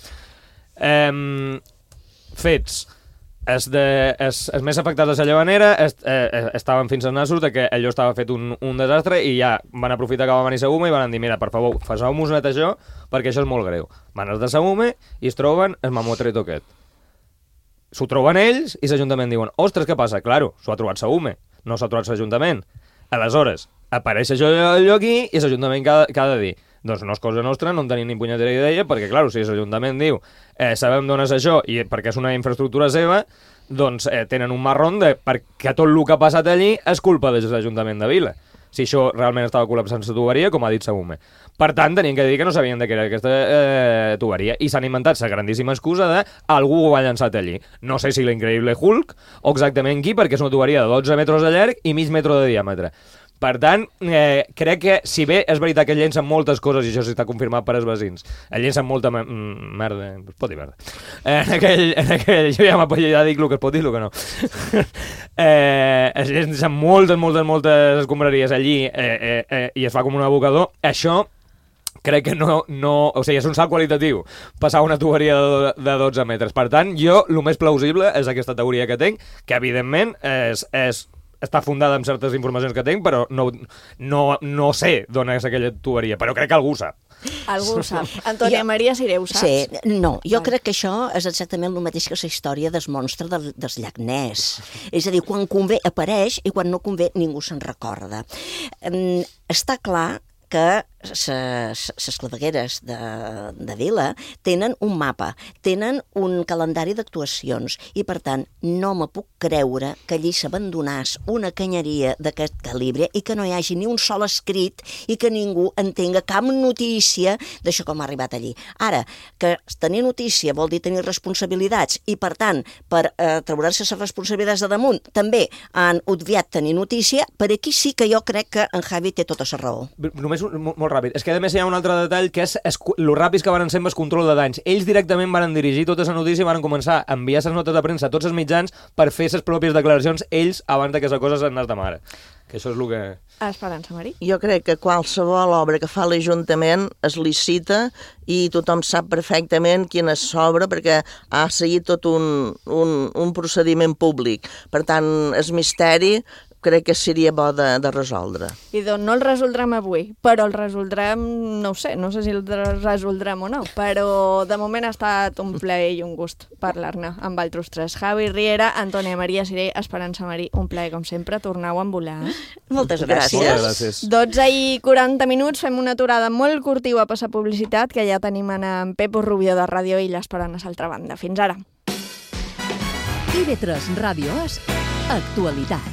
Fets. Els més afectats de la Llavanera estaven fins als nassos de que allò estava fet un desastre i ja van aprofitar que va venir Sagume i van dir, mira, per favor, faceu-nos net això perquè això és molt greu. Van els de Sagume i es troben el mamotreto aquest. S'ho troben ells i l'Ajuntament diuen, ostres, què passa? Claro, s'ho ha trobat Sagume, no s'ha trobat l'Ajuntament. Aleshores, apareix això aquí i l'Ajuntament que ha de dir, doncs no és cosa nostra, no en tenim ni punyetera idea, perquè, clar, si l'Ajuntament diu sabem d'on és això i perquè és una infraestructura seva, doncs tenen un marrón perquè tot el que ha passat allí és culpa de l'Ajuntament de Vila. si això realment estava col·lapsant la tuberia, com ha dit Samume. Per tant, tenien que dir que no sabien de què era aquesta tuberia i s'han inventat la grandíssima excusa de algú ho ha llançat allí. No sé si l'increïble Hulk o exactament qui, perquè és una tuberia de 12 metres de llarg i mig metre de diàmetre. Per tant, crec que, si bé és veritat que llencen moltes coses, i això s'està confirmat per als veïns, llencen molta merda, es pot dir merda, jo ja m'apollarà dic el que es pot dir i el que no. Es llencen moltes escombraries allí i es fa com un abocador. Això crec que no, o sigui, és un salt qualitatiu passar una tuberia de 12 metres. Per tant, jo, el més plausible és aquesta teoria que tinc, que evidentment està fundada en certes informacions que tinc, però no sé d'on és aquella tuberia, però crec que algú ho sap. Algú ho sap. Antònia Maria Siré, ho saps? Sí, no, jo crec que això és exactament el mateix que la història del monstre del llac Ness. És a dir, quan convé apareix i quan no convé ningú se'n recorda. Està clar que les clavegueres de Vila tenen un mapa, tenen un calendari d'actuacions i, per tant, no me puc creure que allí s'abandonés una canyeria d'aquest calibre i que no hi hagi ni un sol escrit i que ningú en tenga cap notícia d'això com ha arribat allí. Ara, que tenir notícia vol dir tenir responsabilitats i, per tant, per treure's les responsabilitats de damunt, també han obviat tenir notícia, per aquí sí que jo crec que en Javi té tota la raó. Només molt ràpid. És que, a més, hi ha un altre detall que és lo ràpids que van ser amb el control de danys. Ells directament van dirigir tota la notícia i van començar a enviar les notes de premsa a tots els mitjans per fer les pròpies declaracions ells abans que la cosa s'anés de mare. Que això és el que... Esperança Marí. Jo crec que qualsevol obra que fa l'Ajuntament es licita i tothom sap perfectament quina és l'obra perquè ha seguit tot un procediment públic. Per tant, el misteri crec que seria bo de resoldre. I doncs no el resoldrem avui, però el resoldrem, no sé si el resoldrem o no, però de moment ha estat un plaer i un gust parlar-ne amb altres tres. Javi Riera, Antònia Maria Siré, Esperança Marí, un plaer com sempre, torneu a envolar. Moltes gràcies. Moltes gràcies. 12:40, fem una aturada molt curtiva per la publicitat, que ja tenim en Pepo Rubio de Radio Illa esperant a l'altra banda. Fins ara. IB3 Ràdio És Actualitat.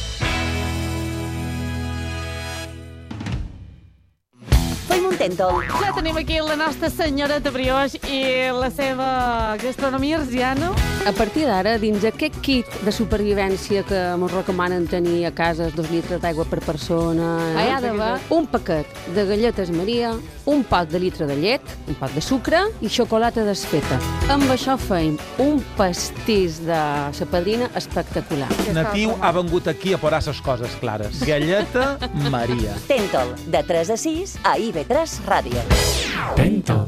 Ja tenim aquí la nostra senyoreta Brioix i la seva gastronomia arsiana. A partir d'ara, dins aquest kit de supervivència que ens recomanen tenir a casa 2 litres d'aigua per persona, hi ha d'haver un paquet de galletes Maria, un pot de litre de llet, un pot de sucre i xocolata desfeta. Amb això feim un pastís de sa padrina espectacular. Natiu ha vengut aquí a posar les coses clares. Galleta Maria. Tentol, de 3 a 6 a IB3 Ràdio. Tentol.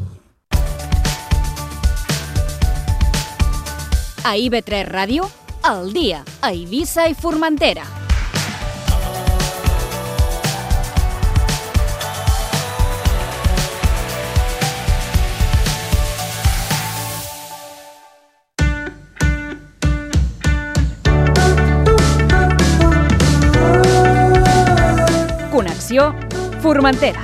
A IB3 Ràdio, al dia, a Eivissa i Formentera. Connexió Formentera.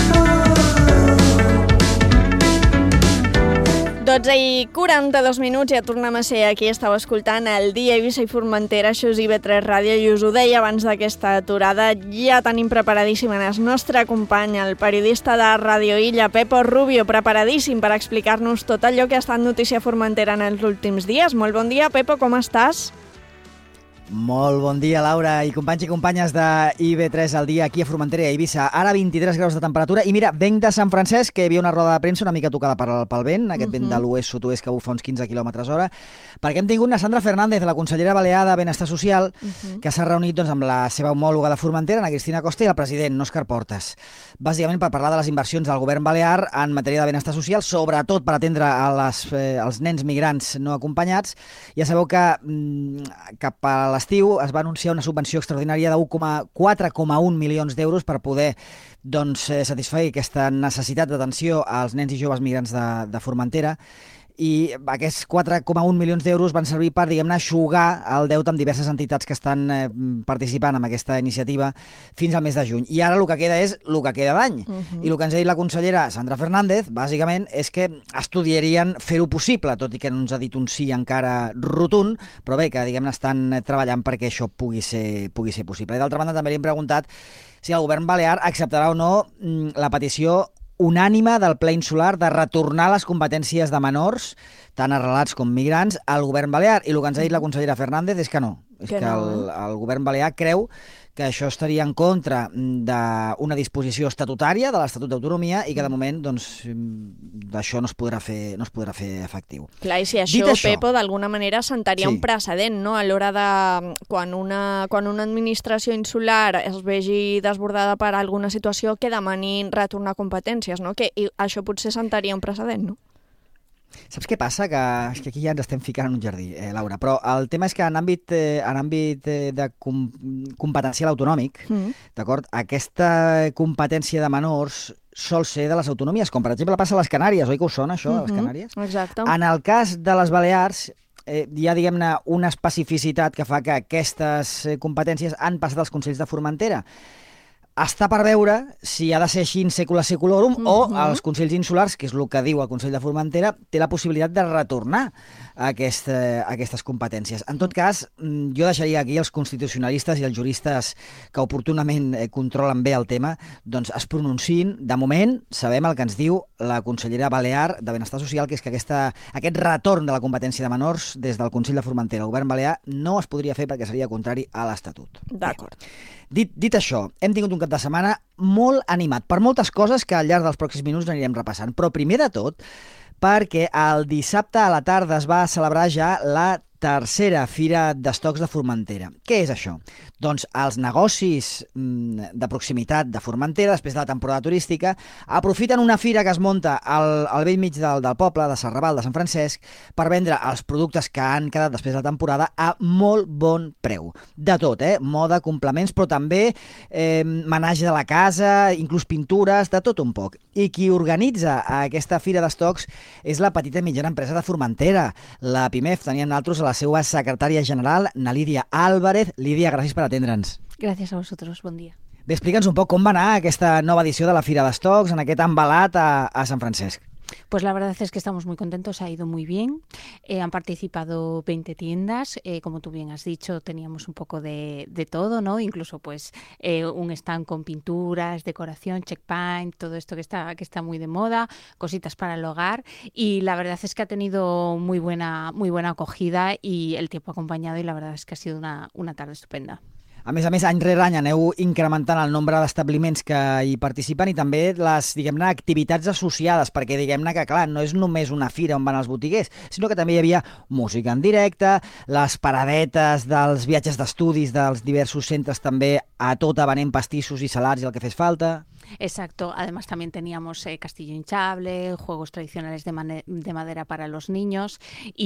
12:42, ja tornem a ser aquí. Estàu escoltant el dia Eivissa i Formentera, això és IB3 Ràdio, i us ho deia abans d'aquesta aturada, ja tenim preparadíssim el nostre company, el periodista de Radio Illa, Pepo Rubio, preparadíssim per explicar-nos tot allò que ha estat notícia a Formentera en els últims dies. Molt bon dia, Pepo, com estàs? Molt bon dia, Laura, i companys i companyes de IB3 al dia aquí a Formentera i a Eivissa. Ara 23 graus de temperatura i mira, venc de Sant Francesc, que hi havia una roda de premsa una mica tocada pel vent, aquest vent de l'oest-sud-oest que bufa uns 15 km/h, perquè hem tingut una Sandra Fernández, la consellera balear de Benestar Social, que s'ha reunit amb la seva homòloga de Formentera, Ana Cristina Costa, i el president, Òscar Portas. Bàsicament per parlar de les inversions del govern balear en matèria de benestar social, sobretot per atendre els nens migrants no acompanyats. Ja sabeu que cap a l'estiu es va anunciar una subvenció extraordinària de 4,1 milions d'euros per poder satisfer aquesta necessitat d'atenció als nens i joves migrants de Formentera. i aquests 4,1 milions d'euros van servir per, diguem-ne, eixugar el deute amb diverses entitats que estan participant en aquesta iniciativa fins al mes de juny. I ara el que queda és el que queda d'any. I el que ens ha dit la consellera Sandra Fernández, bàsicament, és que estudiarien fer-ho possible, tot i que no ens ha dit un sí encara rotund, però bé, que, diguem-ne, estan treballant perquè això pugui ser possible. I d'altra banda, també li hem preguntat si el govern balear acceptarà o no la petició unànime del ple insular de retornar les competències de menors, tant arrelats com migrants, al govern balear. I el que ens ha dit la consellera Fernández és que no. És que el govern balear creu que això estaria en contra d'una disposició estatutària de l'Estatut d'Autonomia i que de moment d'això no es podrà fer efectiu. Clar, i si això, Pepo, d'alguna manera sentaria un precedent, no? A l'hora de quan una administració insular es vegi desbordada per alguna situació que demanin retornar competències, no? Que això potser sentaria un precedent, no? Saps què passa? Que aquí ja ens estem ficant en un jardí, Laura, però el tema és que en àmbit de competencial autonòmic, d'acord, aquesta competència de menors sol ser de les autonomies, com per exemple passa a les Canàries, oi que us sona això, a les Canàries? Exacte. En el cas de les Balears, hi ha, diguem-ne, una especificitat que fa que aquestes competències han passat als Consells de Formentera. Està per veure si ha de ser així in secula seculorum o els Consells Insulars, que és el que diu el Consell de Formentera, té la possibilitat de retornar aquestes competències. En tot cas, jo deixaria aquí els constitucionalistes i els juristes que oportunament controlen bé el tema, doncs es pronunciïn. De moment, sabem el que ens diu la consellera balear de Benestar Social, que és que aquest retorn de la competència de menors des del Consell de Formentera al govern balear no es podria fer perquè seria contrari a l'Estatut. D'acord. Dit això, hem tingut un cap de setmana molt animat per moltes coses que al llarg dels pròxims minuts anirem repassant. Però primer de tot, perquè el dissabte a la tarda es va celebrar ja la tercera Fira d'Estocs de Formentera. Què és això? Doncs els negocis de proximitat de Formentera, després de la temporada turística, aprofiten una fira que es munta al bell mig del poble, de Serrabal, de Sant Francesc, per vendre els productes que han quedat després de la temporada a molt bon preu. De tot, moda, complements, però també menatge de la casa, inclús pintures, de tot un poc. I qui organitza aquesta Fira d'Estocs és la petita i mitjana empresa de Formentera, la PIMEF. Teníem nosaltres a la seva secretària general, na Lídia Álvarez. Lídia, gràcies per atendre'ns. Gràcies a vosaltres, bon dia. Bé, explica'ns un poc com va anar aquesta nova edició de la Fira d'Estocs, en aquest embalat a Sant Francesc. Pues la verdad es que estamos muy contentos, ha ido muy bien. Han participado 20 tiendas, como tú bien has dicho, teníamos un poco de todo, ¿no? Incluso pues un stand con pinturas, decoración, check paint, todo esto que está muy de moda, cositas para el hogar, y la verdad es que ha tenido muy buena acogida y el tiempo acompañado, y la verdad es que ha sido una tarde estupenda. A més, any rere any aneu incrementant el nombre d'establiments que hi participen i també les, diguem-ne, activitats associades, perquè diguem-ne que, clar, no és només una fira on van els botiguers, sinó que també hi havia música en directe, les paradetes dels viatges d'estudis dels diversos centres també a tota venent pastissos i salats i el que fes falta. Exacto, además también teníamos castillo hinchable, juegos tradicionales de madera para los niños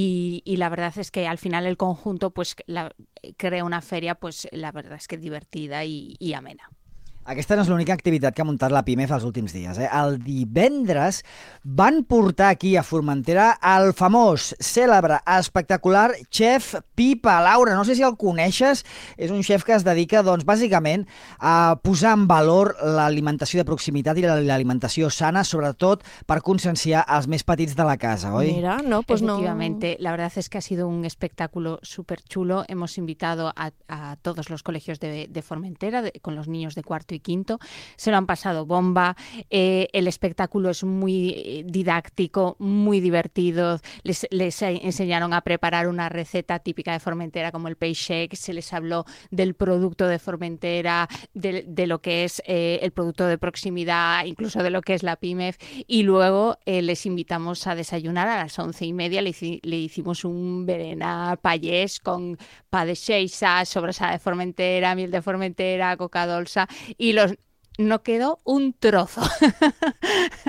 y la verdad es que al final el conjunto pues crea una feria, pues la verdad es que divertida y amena. Aquesta no és l'única activitat que ha muntat la PIMEF els últims dies. El divendres van portar aquí a Formentera el famós, cèlebre, espectacular xef Pipa. Laura, no sé si el coneixes, és un xef que es dedica, doncs, bàsicament a posar en valor l'alimentació de proximitat i l'alimentació sana, sobretot per conscienciar els més petits de la casa, oi? Mira, no, pues efectivamente, no. La verdad es que ha sido un espectáculo súper chulo. Hemos invitado a todos los colegios de Formentera, con los niños de cuarto y quinto, se lo han pasado bomba, el espectáculo es muy didáctico, muy divertido, les enseñaron a preparar una receta típica de Formentera como el peix shake, se les habló del producto de Formentera, de lo que es el producto de proximidad, incluso de lo que es la PIMEF, y luego les invitamos a desayunar a las 11:30, le hicimos un berenar payés con pa de xeixa, sobrasada de Formentera, miel de Formentera, coca dolça, y no quedó un trozo.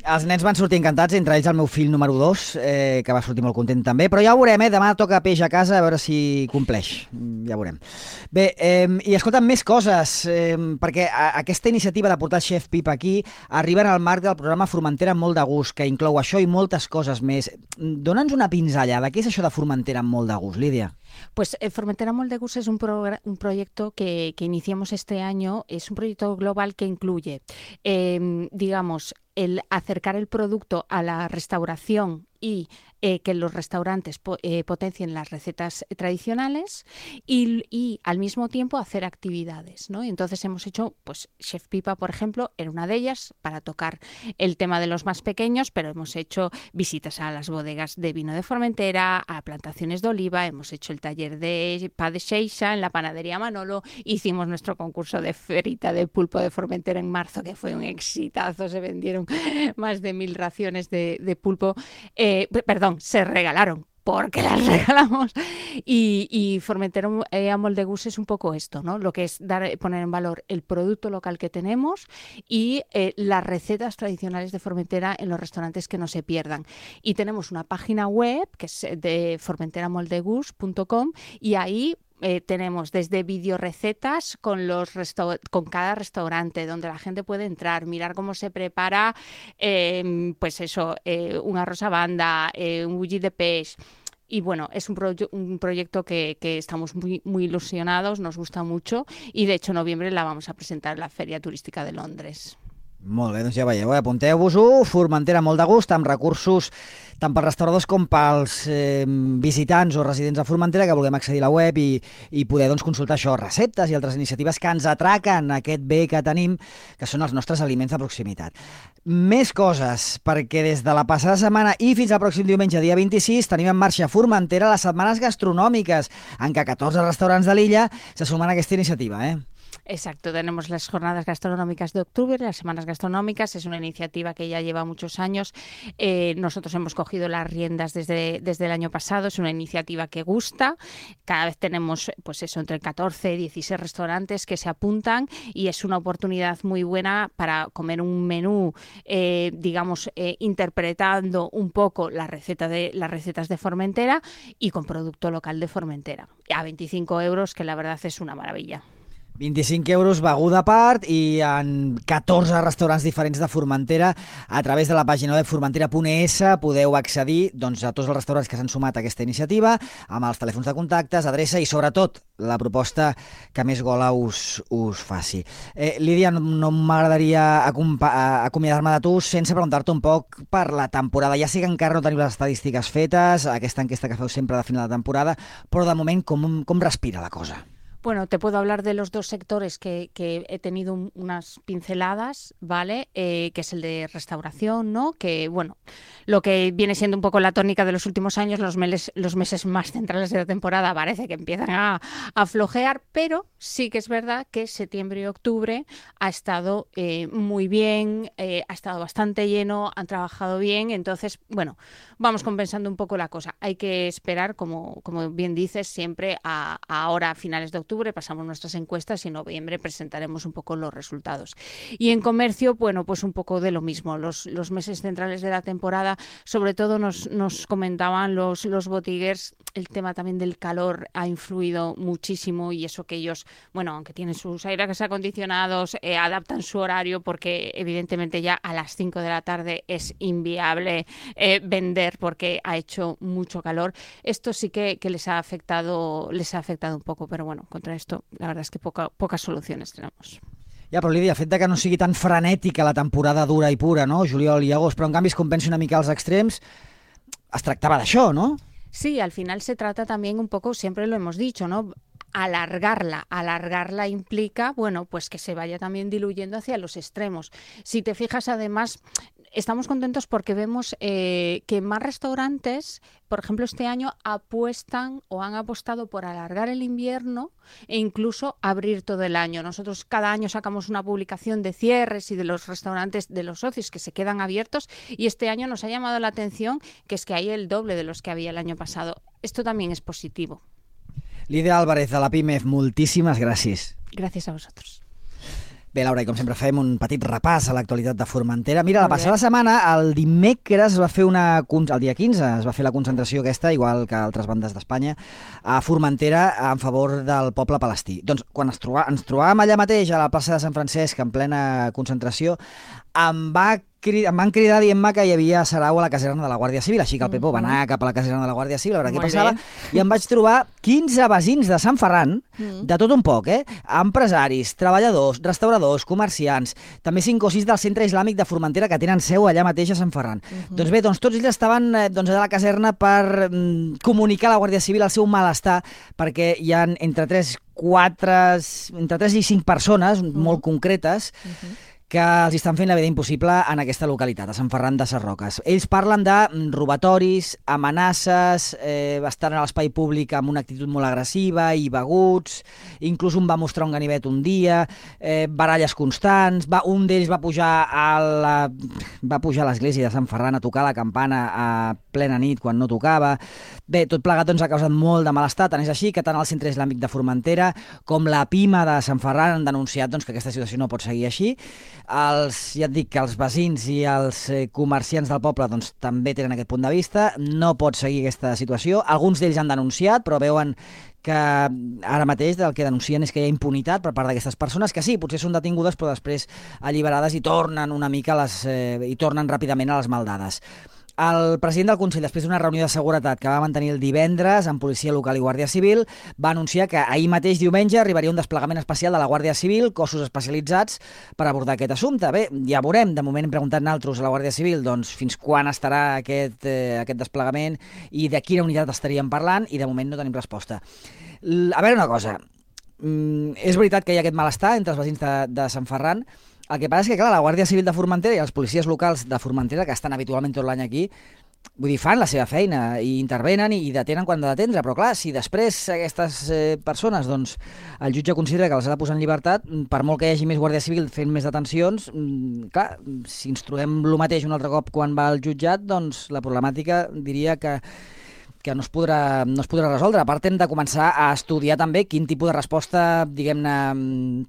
Els nens van sortir encantats, entre ells el meu fill número 2, que va sortir molt content també, però ja ho veurem, demà toca peix a casa, a veure si compleix, ja veurem. Bé, i escolta'm, més coses, perquè aquesta iniciativa de portar el Chef Pipa aquí arriba en el marc del programa Formentera amb molt de gust, que inclou això i moltes coses més. Dóna'ns una pinzellada, què és això de Formentera amb molt de gust, Lídia? Pues Formentera Molt de Gust es un proyecto que iniciamos este año. Es un proyecto global que incluye, digamos, el acercar el producto a la restauración y que los restaurantes potencien las recetas tradicionales y al mismo tiempo hacer actividades, ¿no? Entonces hemos hecho, pues Chef Pipa, por ejemplo, era una de ellas para tocar el tema de los más pequeños, pero hemos hecho visitas a las bodegas de vino de Formentera, a plantaciones de oliva, hemos hecho el taller de pa de Xeixa en la panadería Manolo, hicimos nuestro concurso de ferita de pulpo de Formentera en marzo, que fue un exitazo, se vendieron más de 1000 raciones de pulpo, se regalaron, porque las regalamos. Y Formentera a Molt de Gust es un poco esto, ¿no? Lo que es poner en valor el producto local que tenemos y las recetas tradicionales de Formentera en los restaurantes que no se pierdan. Y tenemos una página web que es de formenteramoldegust.com y ahí tenemos desde videorecetas con cada restaurante, donde la gente puede entrar, mirar cómo se prepara, pues eso, un arroz a banda, un bullit de peix. Y bueno, es un proyecto que estamos muy ilusionados, nos gusta mucho y de hecho en noviembre la vamos a presentar en la Feria Turística de Londres. Molt bé, doncs ja veieu, apunteu-vos-ho, Formentera Molt de Gust, amb recursos tant pels restauradors com pels visitants o residents de Formentera que vulguem accedir a la web i poder consultar això, receptes i altres iniciatives que ens atraquen aquest bé que tenim, que són els nostres aliments de proximitat. Més coses, perquè des de la passada setmana i fins al pròxim diumenge, dia 26, tenim en marxa a Formentera les setmanes gastronòmiques, en què 14 restaurants de l'illa se sumen a aquesta iniciativa, Exacto, tenemos las jornadas gastronómicas de octubre, las semanas gastronómicas, es una iniciativa que ya lleva muchos años, nosotros hemos cogido las riendas desde el año pasado, es una iniciativa que gusta, cada vez tenemos pues eso, entre 14 y 16 restaurantes que se apuntan y es una oportunidad muy buena para comer un menú, interpretando un poco las recetas de Formentera y con producto local de Formentera, a 25 euros, que la verdad es una maravilla. 25 euros beguda a part i en 14 restaurants diferents de Formentera. A través de la pàgina web formentera.es podeu accedir a tots els restaurants que s'han sumat a aquesta iniciativa, amb els telèfons de contactes, adreça i sobretot la proposta que més gola us faci. Lídia, no m'agradaria acomiadar-me de tu sense preguntar-te un poc per la temporada. Ja sé que encara no tenim les estadístiques fetes, aquesta enquesta que feu sempre de final de temporada, però de moment com respira la cosa? Bueno, te puedo hablar de los dos sectores que he tenido unas pinceladas, ¿vale? Que es el de restauración, ¿no? Que, bueno, lo que viene siendo un poco la tónica de los últimos años, los meses más centrales de la temporada parece que empiezan a flojear, pero sí que es verdad que septiembre y octubre ha estado muy bien, ha estado bastante lleno, han trabajado bien, entonces, bueno, vamos compensando un poco la cosa. Hay que esperar, como bien dices, siempre ahora a finales de octubre pasamos nuestras encuestas y en noviembre presentaremos un poco los resultados. Y en comercio, bueno, pues un poco de lo mismo. Los meses centrales de la temporada, sobre todo nos comentaban los botiguers, el tema también del calor ha influido muchísimo y eso que ellos, bueno, aunque tienen sus aires acondicionados, adaptan su horario porque evidentemente ya a las 5 de la tarde es inviable vender porque ha hecho mucho calor. Esto sí que les ha afectado un poco, pero bueno, contra esto la verdad es que pocas soluciones tenemos. Ja, però Lídia, el fet que no sigui tan frenètica la temporada dura i pura, no? Juliol i agost, però en canvi es compensa una mica els extrems, es tractava d'això, no? Sí, al final se trata también un poco, siempre lo hemos dicho, ¿no? Alargarla implica, bueno, pues que se vaya también diluyendo hacia los extremos. Si te fijas, además, estamos contentos porque vemos que más restaurantes, por ejemplo, este año apuestan o han apostado por alargar el invierno e incluso abrir todo el año. Nosotros cada año sacamos una publicación de cierres y de los restaurantes, de los socios que se quedan abiertos y este año nos ha llamado la atención que es que hay el doble de los que había el año pasado. Esto también es positivo. Lídia Álvarez, de la PIMEF, moltíssimes gràcies. Gràcies a vosaltres. Bé, Laura, i com sempre fem un petit repàs a l'actualitat de Formentera. Mira, la passada setmana, el dimecres, el dia 15, es va fer la concentració aquesta, igual que altres bandes d'Espanya, a Formentera en favor del poble palestí. Doncs quan ens trobàvem allà mateix, a la plaça de Sant Francesc, en plena concentració, em van cridar dient-me que hi havia sarau a la caserna de la Guàrdia Civil, així que el Pepo va anar cap a la caserna de la Guàrdia Civil a veure què passava, i em vaig trobar 15 veïns de Sant Ferran, de tot un poc, empresaris, treballadors, restauradors, comerciants, també 5 o 6 del Centre Islàmic de Formentera que tenen seu allà mateix a Sant Ferran. Doncs bé, tots ells estaven a la caserna per comunicar a la Guàrdia Civil el seu malestar, perquè hi ha entre 3 i 5 persones molt concretes que els estan fent la vida impossible en aquesta localitat, a Sant Ferran de Sarroques. Ells parlen de robatoris, amenaces, estan a l'espai públic amb una actitud molt agressiva i beguts, inclús un va mostrar un ganivet un dia, baralles constants, un d'ells va pujar a l'església de Sant Ferran a tocar la campana a plena nit quan no tocava. Bé, tot plegat ha causat molt de malestar, tant és així que tant el Centre Islàmic de Formentera com la PIMA de Sant Ferran han denunciat que aquesta situació no pot seguir així. Ja et dic que els veïns i els comerciants del poble també tenen aquest punt de vista, no pot seguir aquesta situació. Alguns d'ells han denunciat, però veuen que ara mateix el que denuncien és que hi ha impunitat per part d'aquestes persones, que sí, potser són detingudes, però després alliberades i tornen una mica i tornen ràpidament a les maldades. El president del Consell, després d'una reunió de seguretat que va mantenir el divendres amb policia local i Guàrdia Civil, va anunciar que ahir mateix diumenge arribaria un desplegament especial de la Guàrdia Civil, cossos especialitzats, per abordar aquest assumpte. Bé, ja veurem, de moment hem preguntat nosaltres a la Guàrdia Civil fins quan estarà aquest desplegament i de quina unitat estaríem parlant, i de moment no tenim resposta. A veure una cosa, és veritat que hi ha aquest malestar entre els veïns de Sant Ferran. El que passa és que, clar, la Guàrdia Civil de Formentera i els policies locals de Formentera, que estan habitualment tot l'any aquí, fan la seva feina i intervenen i detenen quan ha d'atendre, però clar, si després aquestes persones, el jutge considera que els ha de posar en llibertat, per molt que hi hagi més Guàrdia Civil fent més detencions, clar, si ens trobem el mateix un altre cop quan va al jutjat, la problemàtica diria que no es podrà resoldre. A part, hem de començar a estudiar també quin tipus de resposta, diguem-ne,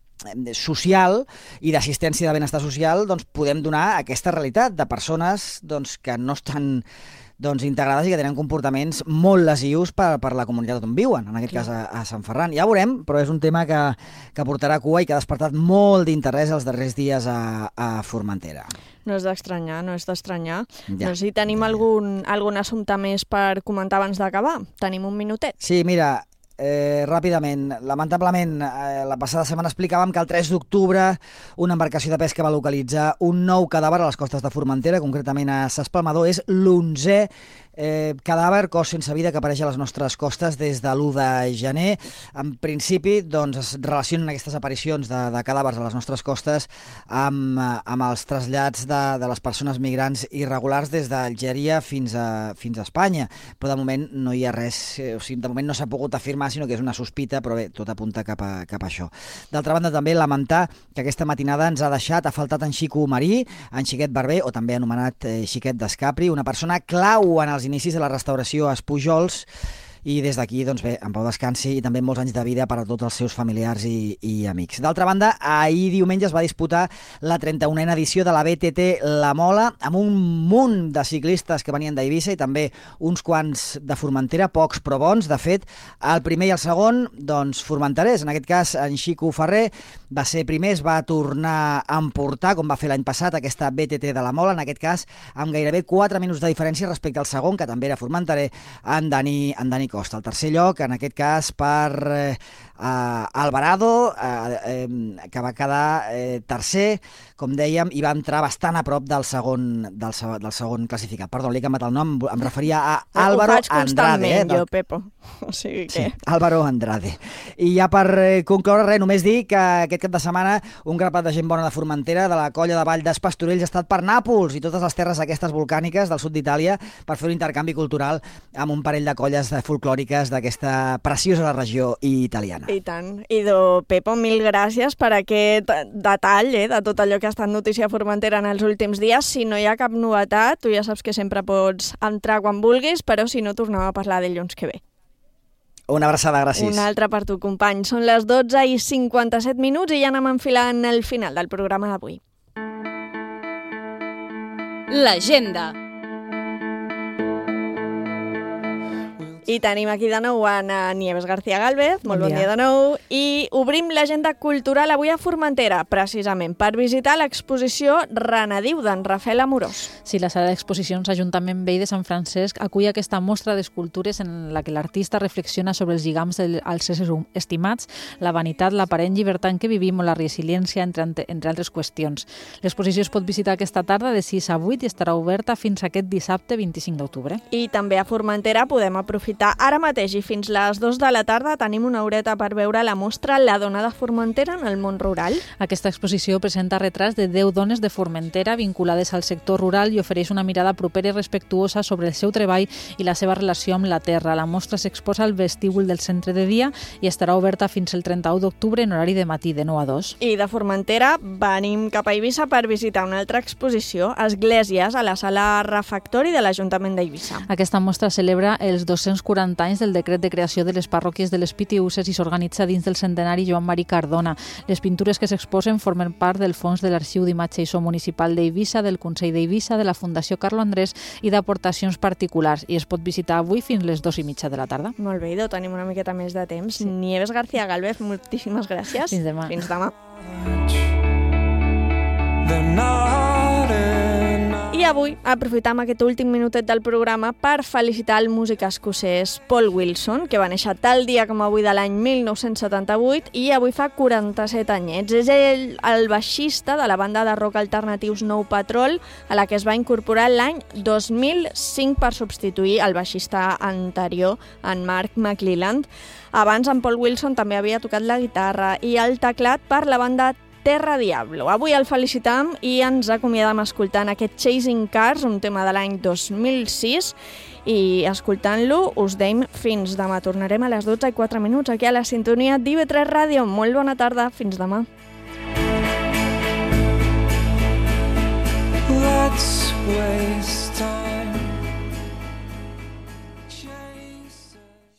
social i d'assistència de benestar social podem donar a aquesta realitat de persones que no estan integrades i que tenen comportaments molt lesius per la comunitat on viuen, en aquest cas a Sant Ferran. Ja veurem, però és un tema que portarà cua i que ha despertat molt d'interès els darrers dies a Formentera. No és d'estranyar. No sé si tenim algun assumpte més per comentar abans d'acabar. Tenim un minutet. Sí, mira, ràpidament, lamentablement, la passada setmana explicàvem que el 3 d'octubre una embarcació de pesca va localitzar un nou cadàver a les costes de Formentera, concretament a Ses Palmador. És l'11è cadàver, cos sense vida, que apareix a les nostres costes des de l'1 de gener. En principi, es relacionen aquestes aparicions de cadàvers a les nostres costes amb els trasllats de les persones migrants irregulars des d'Algèria fins a Espanya. Però de moment no hi ha res, de moment no s'ha pogut afirmar, sinó que és una sospita, però bé, tot apunta cap a això. D'altra banda, també lamentar que aquesta matinada ens ha faltat en Xico Marí, en Xiquet Barber, o també anomenat Xiquet d'Escapri, una persona clau en els inicis de la restauració a Espujols, i des d'aquí, en pau descansi i també molts anys de vida per a tots els seus familiars i amics. D'altra banda, ahir diumenge es va disputar la 31a edició de la BTT La Mola, amb un munt de ciclistes que venien d'Eivissa i també uns quants de Formentera, pocs però bons. De fet, el primer i el segon, formenterers. En aquest cas, en Xico Ferrer va ser primer, es va tornar a emportar, com va fer l'any passat, aquesta BTT de La Mola, en aquest cas amb gairebé 4 minuts de diferència respecte al segon, que també era formenterer, en Dani Costa. El tercer lloc, en aquest cas, per Alvarado, que va quedar tercer, com dèiem, i va entrar bastant a prop del segon classificat. Perdó, li he canviat el nom, em referia a Álvaro Andrade. Ho faig constantment, jo, Pepo. O sigui que... Sí, Álvaro Andrade. I ja per concloure, només dir que aquest cap de setmana un grapat de gent bona de Formentera, de la colla de Vall d'Espastorells, ha estat per Nàpols i totes les terres aquestes volcàniques del sud d'Itàlia per fer un intercanvi cultural amb un parell de colles folclòriques d'aquesta preciosa regió italiana. I tant. Idò, Pepo, mil gràcies per aquest detall de tot allò que ha estat notícia a Formentera en els últims dies. Si no hi ha cap novetat, tu ja saps que sempre pots entrar quan vulguis, però si no, tornem a parlar dilluns que ve. Una abraçada, gràcies. Una altra per tu, company. Són les 12:57 i ja anem enfilant el final del programa d'avui. L'agenda. I tenim aquí de nou a Nieves García Gálvez, molt bon dia de nou, i obrim l'agenda cultural avui a Formentera, precisament per visitar l'exposició Renadiu d'en Rafael Amorós. Sí, la sala d'exposicions Ajuntament Vell de Sant Francesc acull aquesta mostra d'escultures en la que l'artista reflexiona sobre els lligams als éssers estimats, la vanitat, l'aparent llibertat en què vivim o la resiliència, entre altres qüestions. L'exposició es pot visitar aquesta tarda de 6 a 8 i estarà oberta fins aquest dissabte 25 d'octubre. I també a Formentera podem aprofitar ara mateix i fins les 2 de la tarda tenim una horeta per veure la mostra La dona de Formentera en el món rural. Aquesta exposició presenta retrats de 10 dones de Formentera vinculades al sector rural i ofereix una mirada propera i respectuosa sobre el seu treball i la seva relació amb la terra. La mostra s'exposa al vestíbul del centre de dia i estarà oberta fins el 31 d'octubre en horari de matí de 9 a 2. I de Formentera venim cap a Eivissa per visitar una altra exposició, Esglésies, a la sala refectori de l'Ajuntament d'Eivissa. Aquesta mostra celebra els 240 anys del decret de creació de les parròquies de les Pitiüses i s'organitza dins del centenari Joan Marí Cardona. Les pintures que s'exposen formen part del fons de l'Arxiu d'Imatge i So Municipal d'Eivissa, del Consell d'Eivissa, de la Fundació Carlo Andrés i d'aportacions particulars i es pot visitar avui fins les 2:30 de la tarda. Molt bé, idò, tenim una miqueta més de temps. Sí. Nieves García Gálvez, moltíssimes gràcies. Fins demà. Fins demà. I avui aprofitam aquest últim minutet del programa per felicitar el músic escocès Paul Wilson, que va néixer tal dia com avui de l'any 1978 i avui fa 47 anyets. És ell el baixista de la banda de rock alternatiu Snow Patrol, a la que es va incorporar l'any 2005 per substituir el baixista anterior, en Mark McClelland. Abans, en Paul Wilson també havia tocat la guitarra i el teclat per la banda Terra Diablo. Avui el felicitam i ens acomiadam escoltant aquest Chasing Cars, un tema de l'any 2006, i escoltant-lo us deim fins demà. Tornarem a les 12:04 aquí a la sintonia d'IV3 Ràdio. Molt bona tarda, fins demà. Let's waste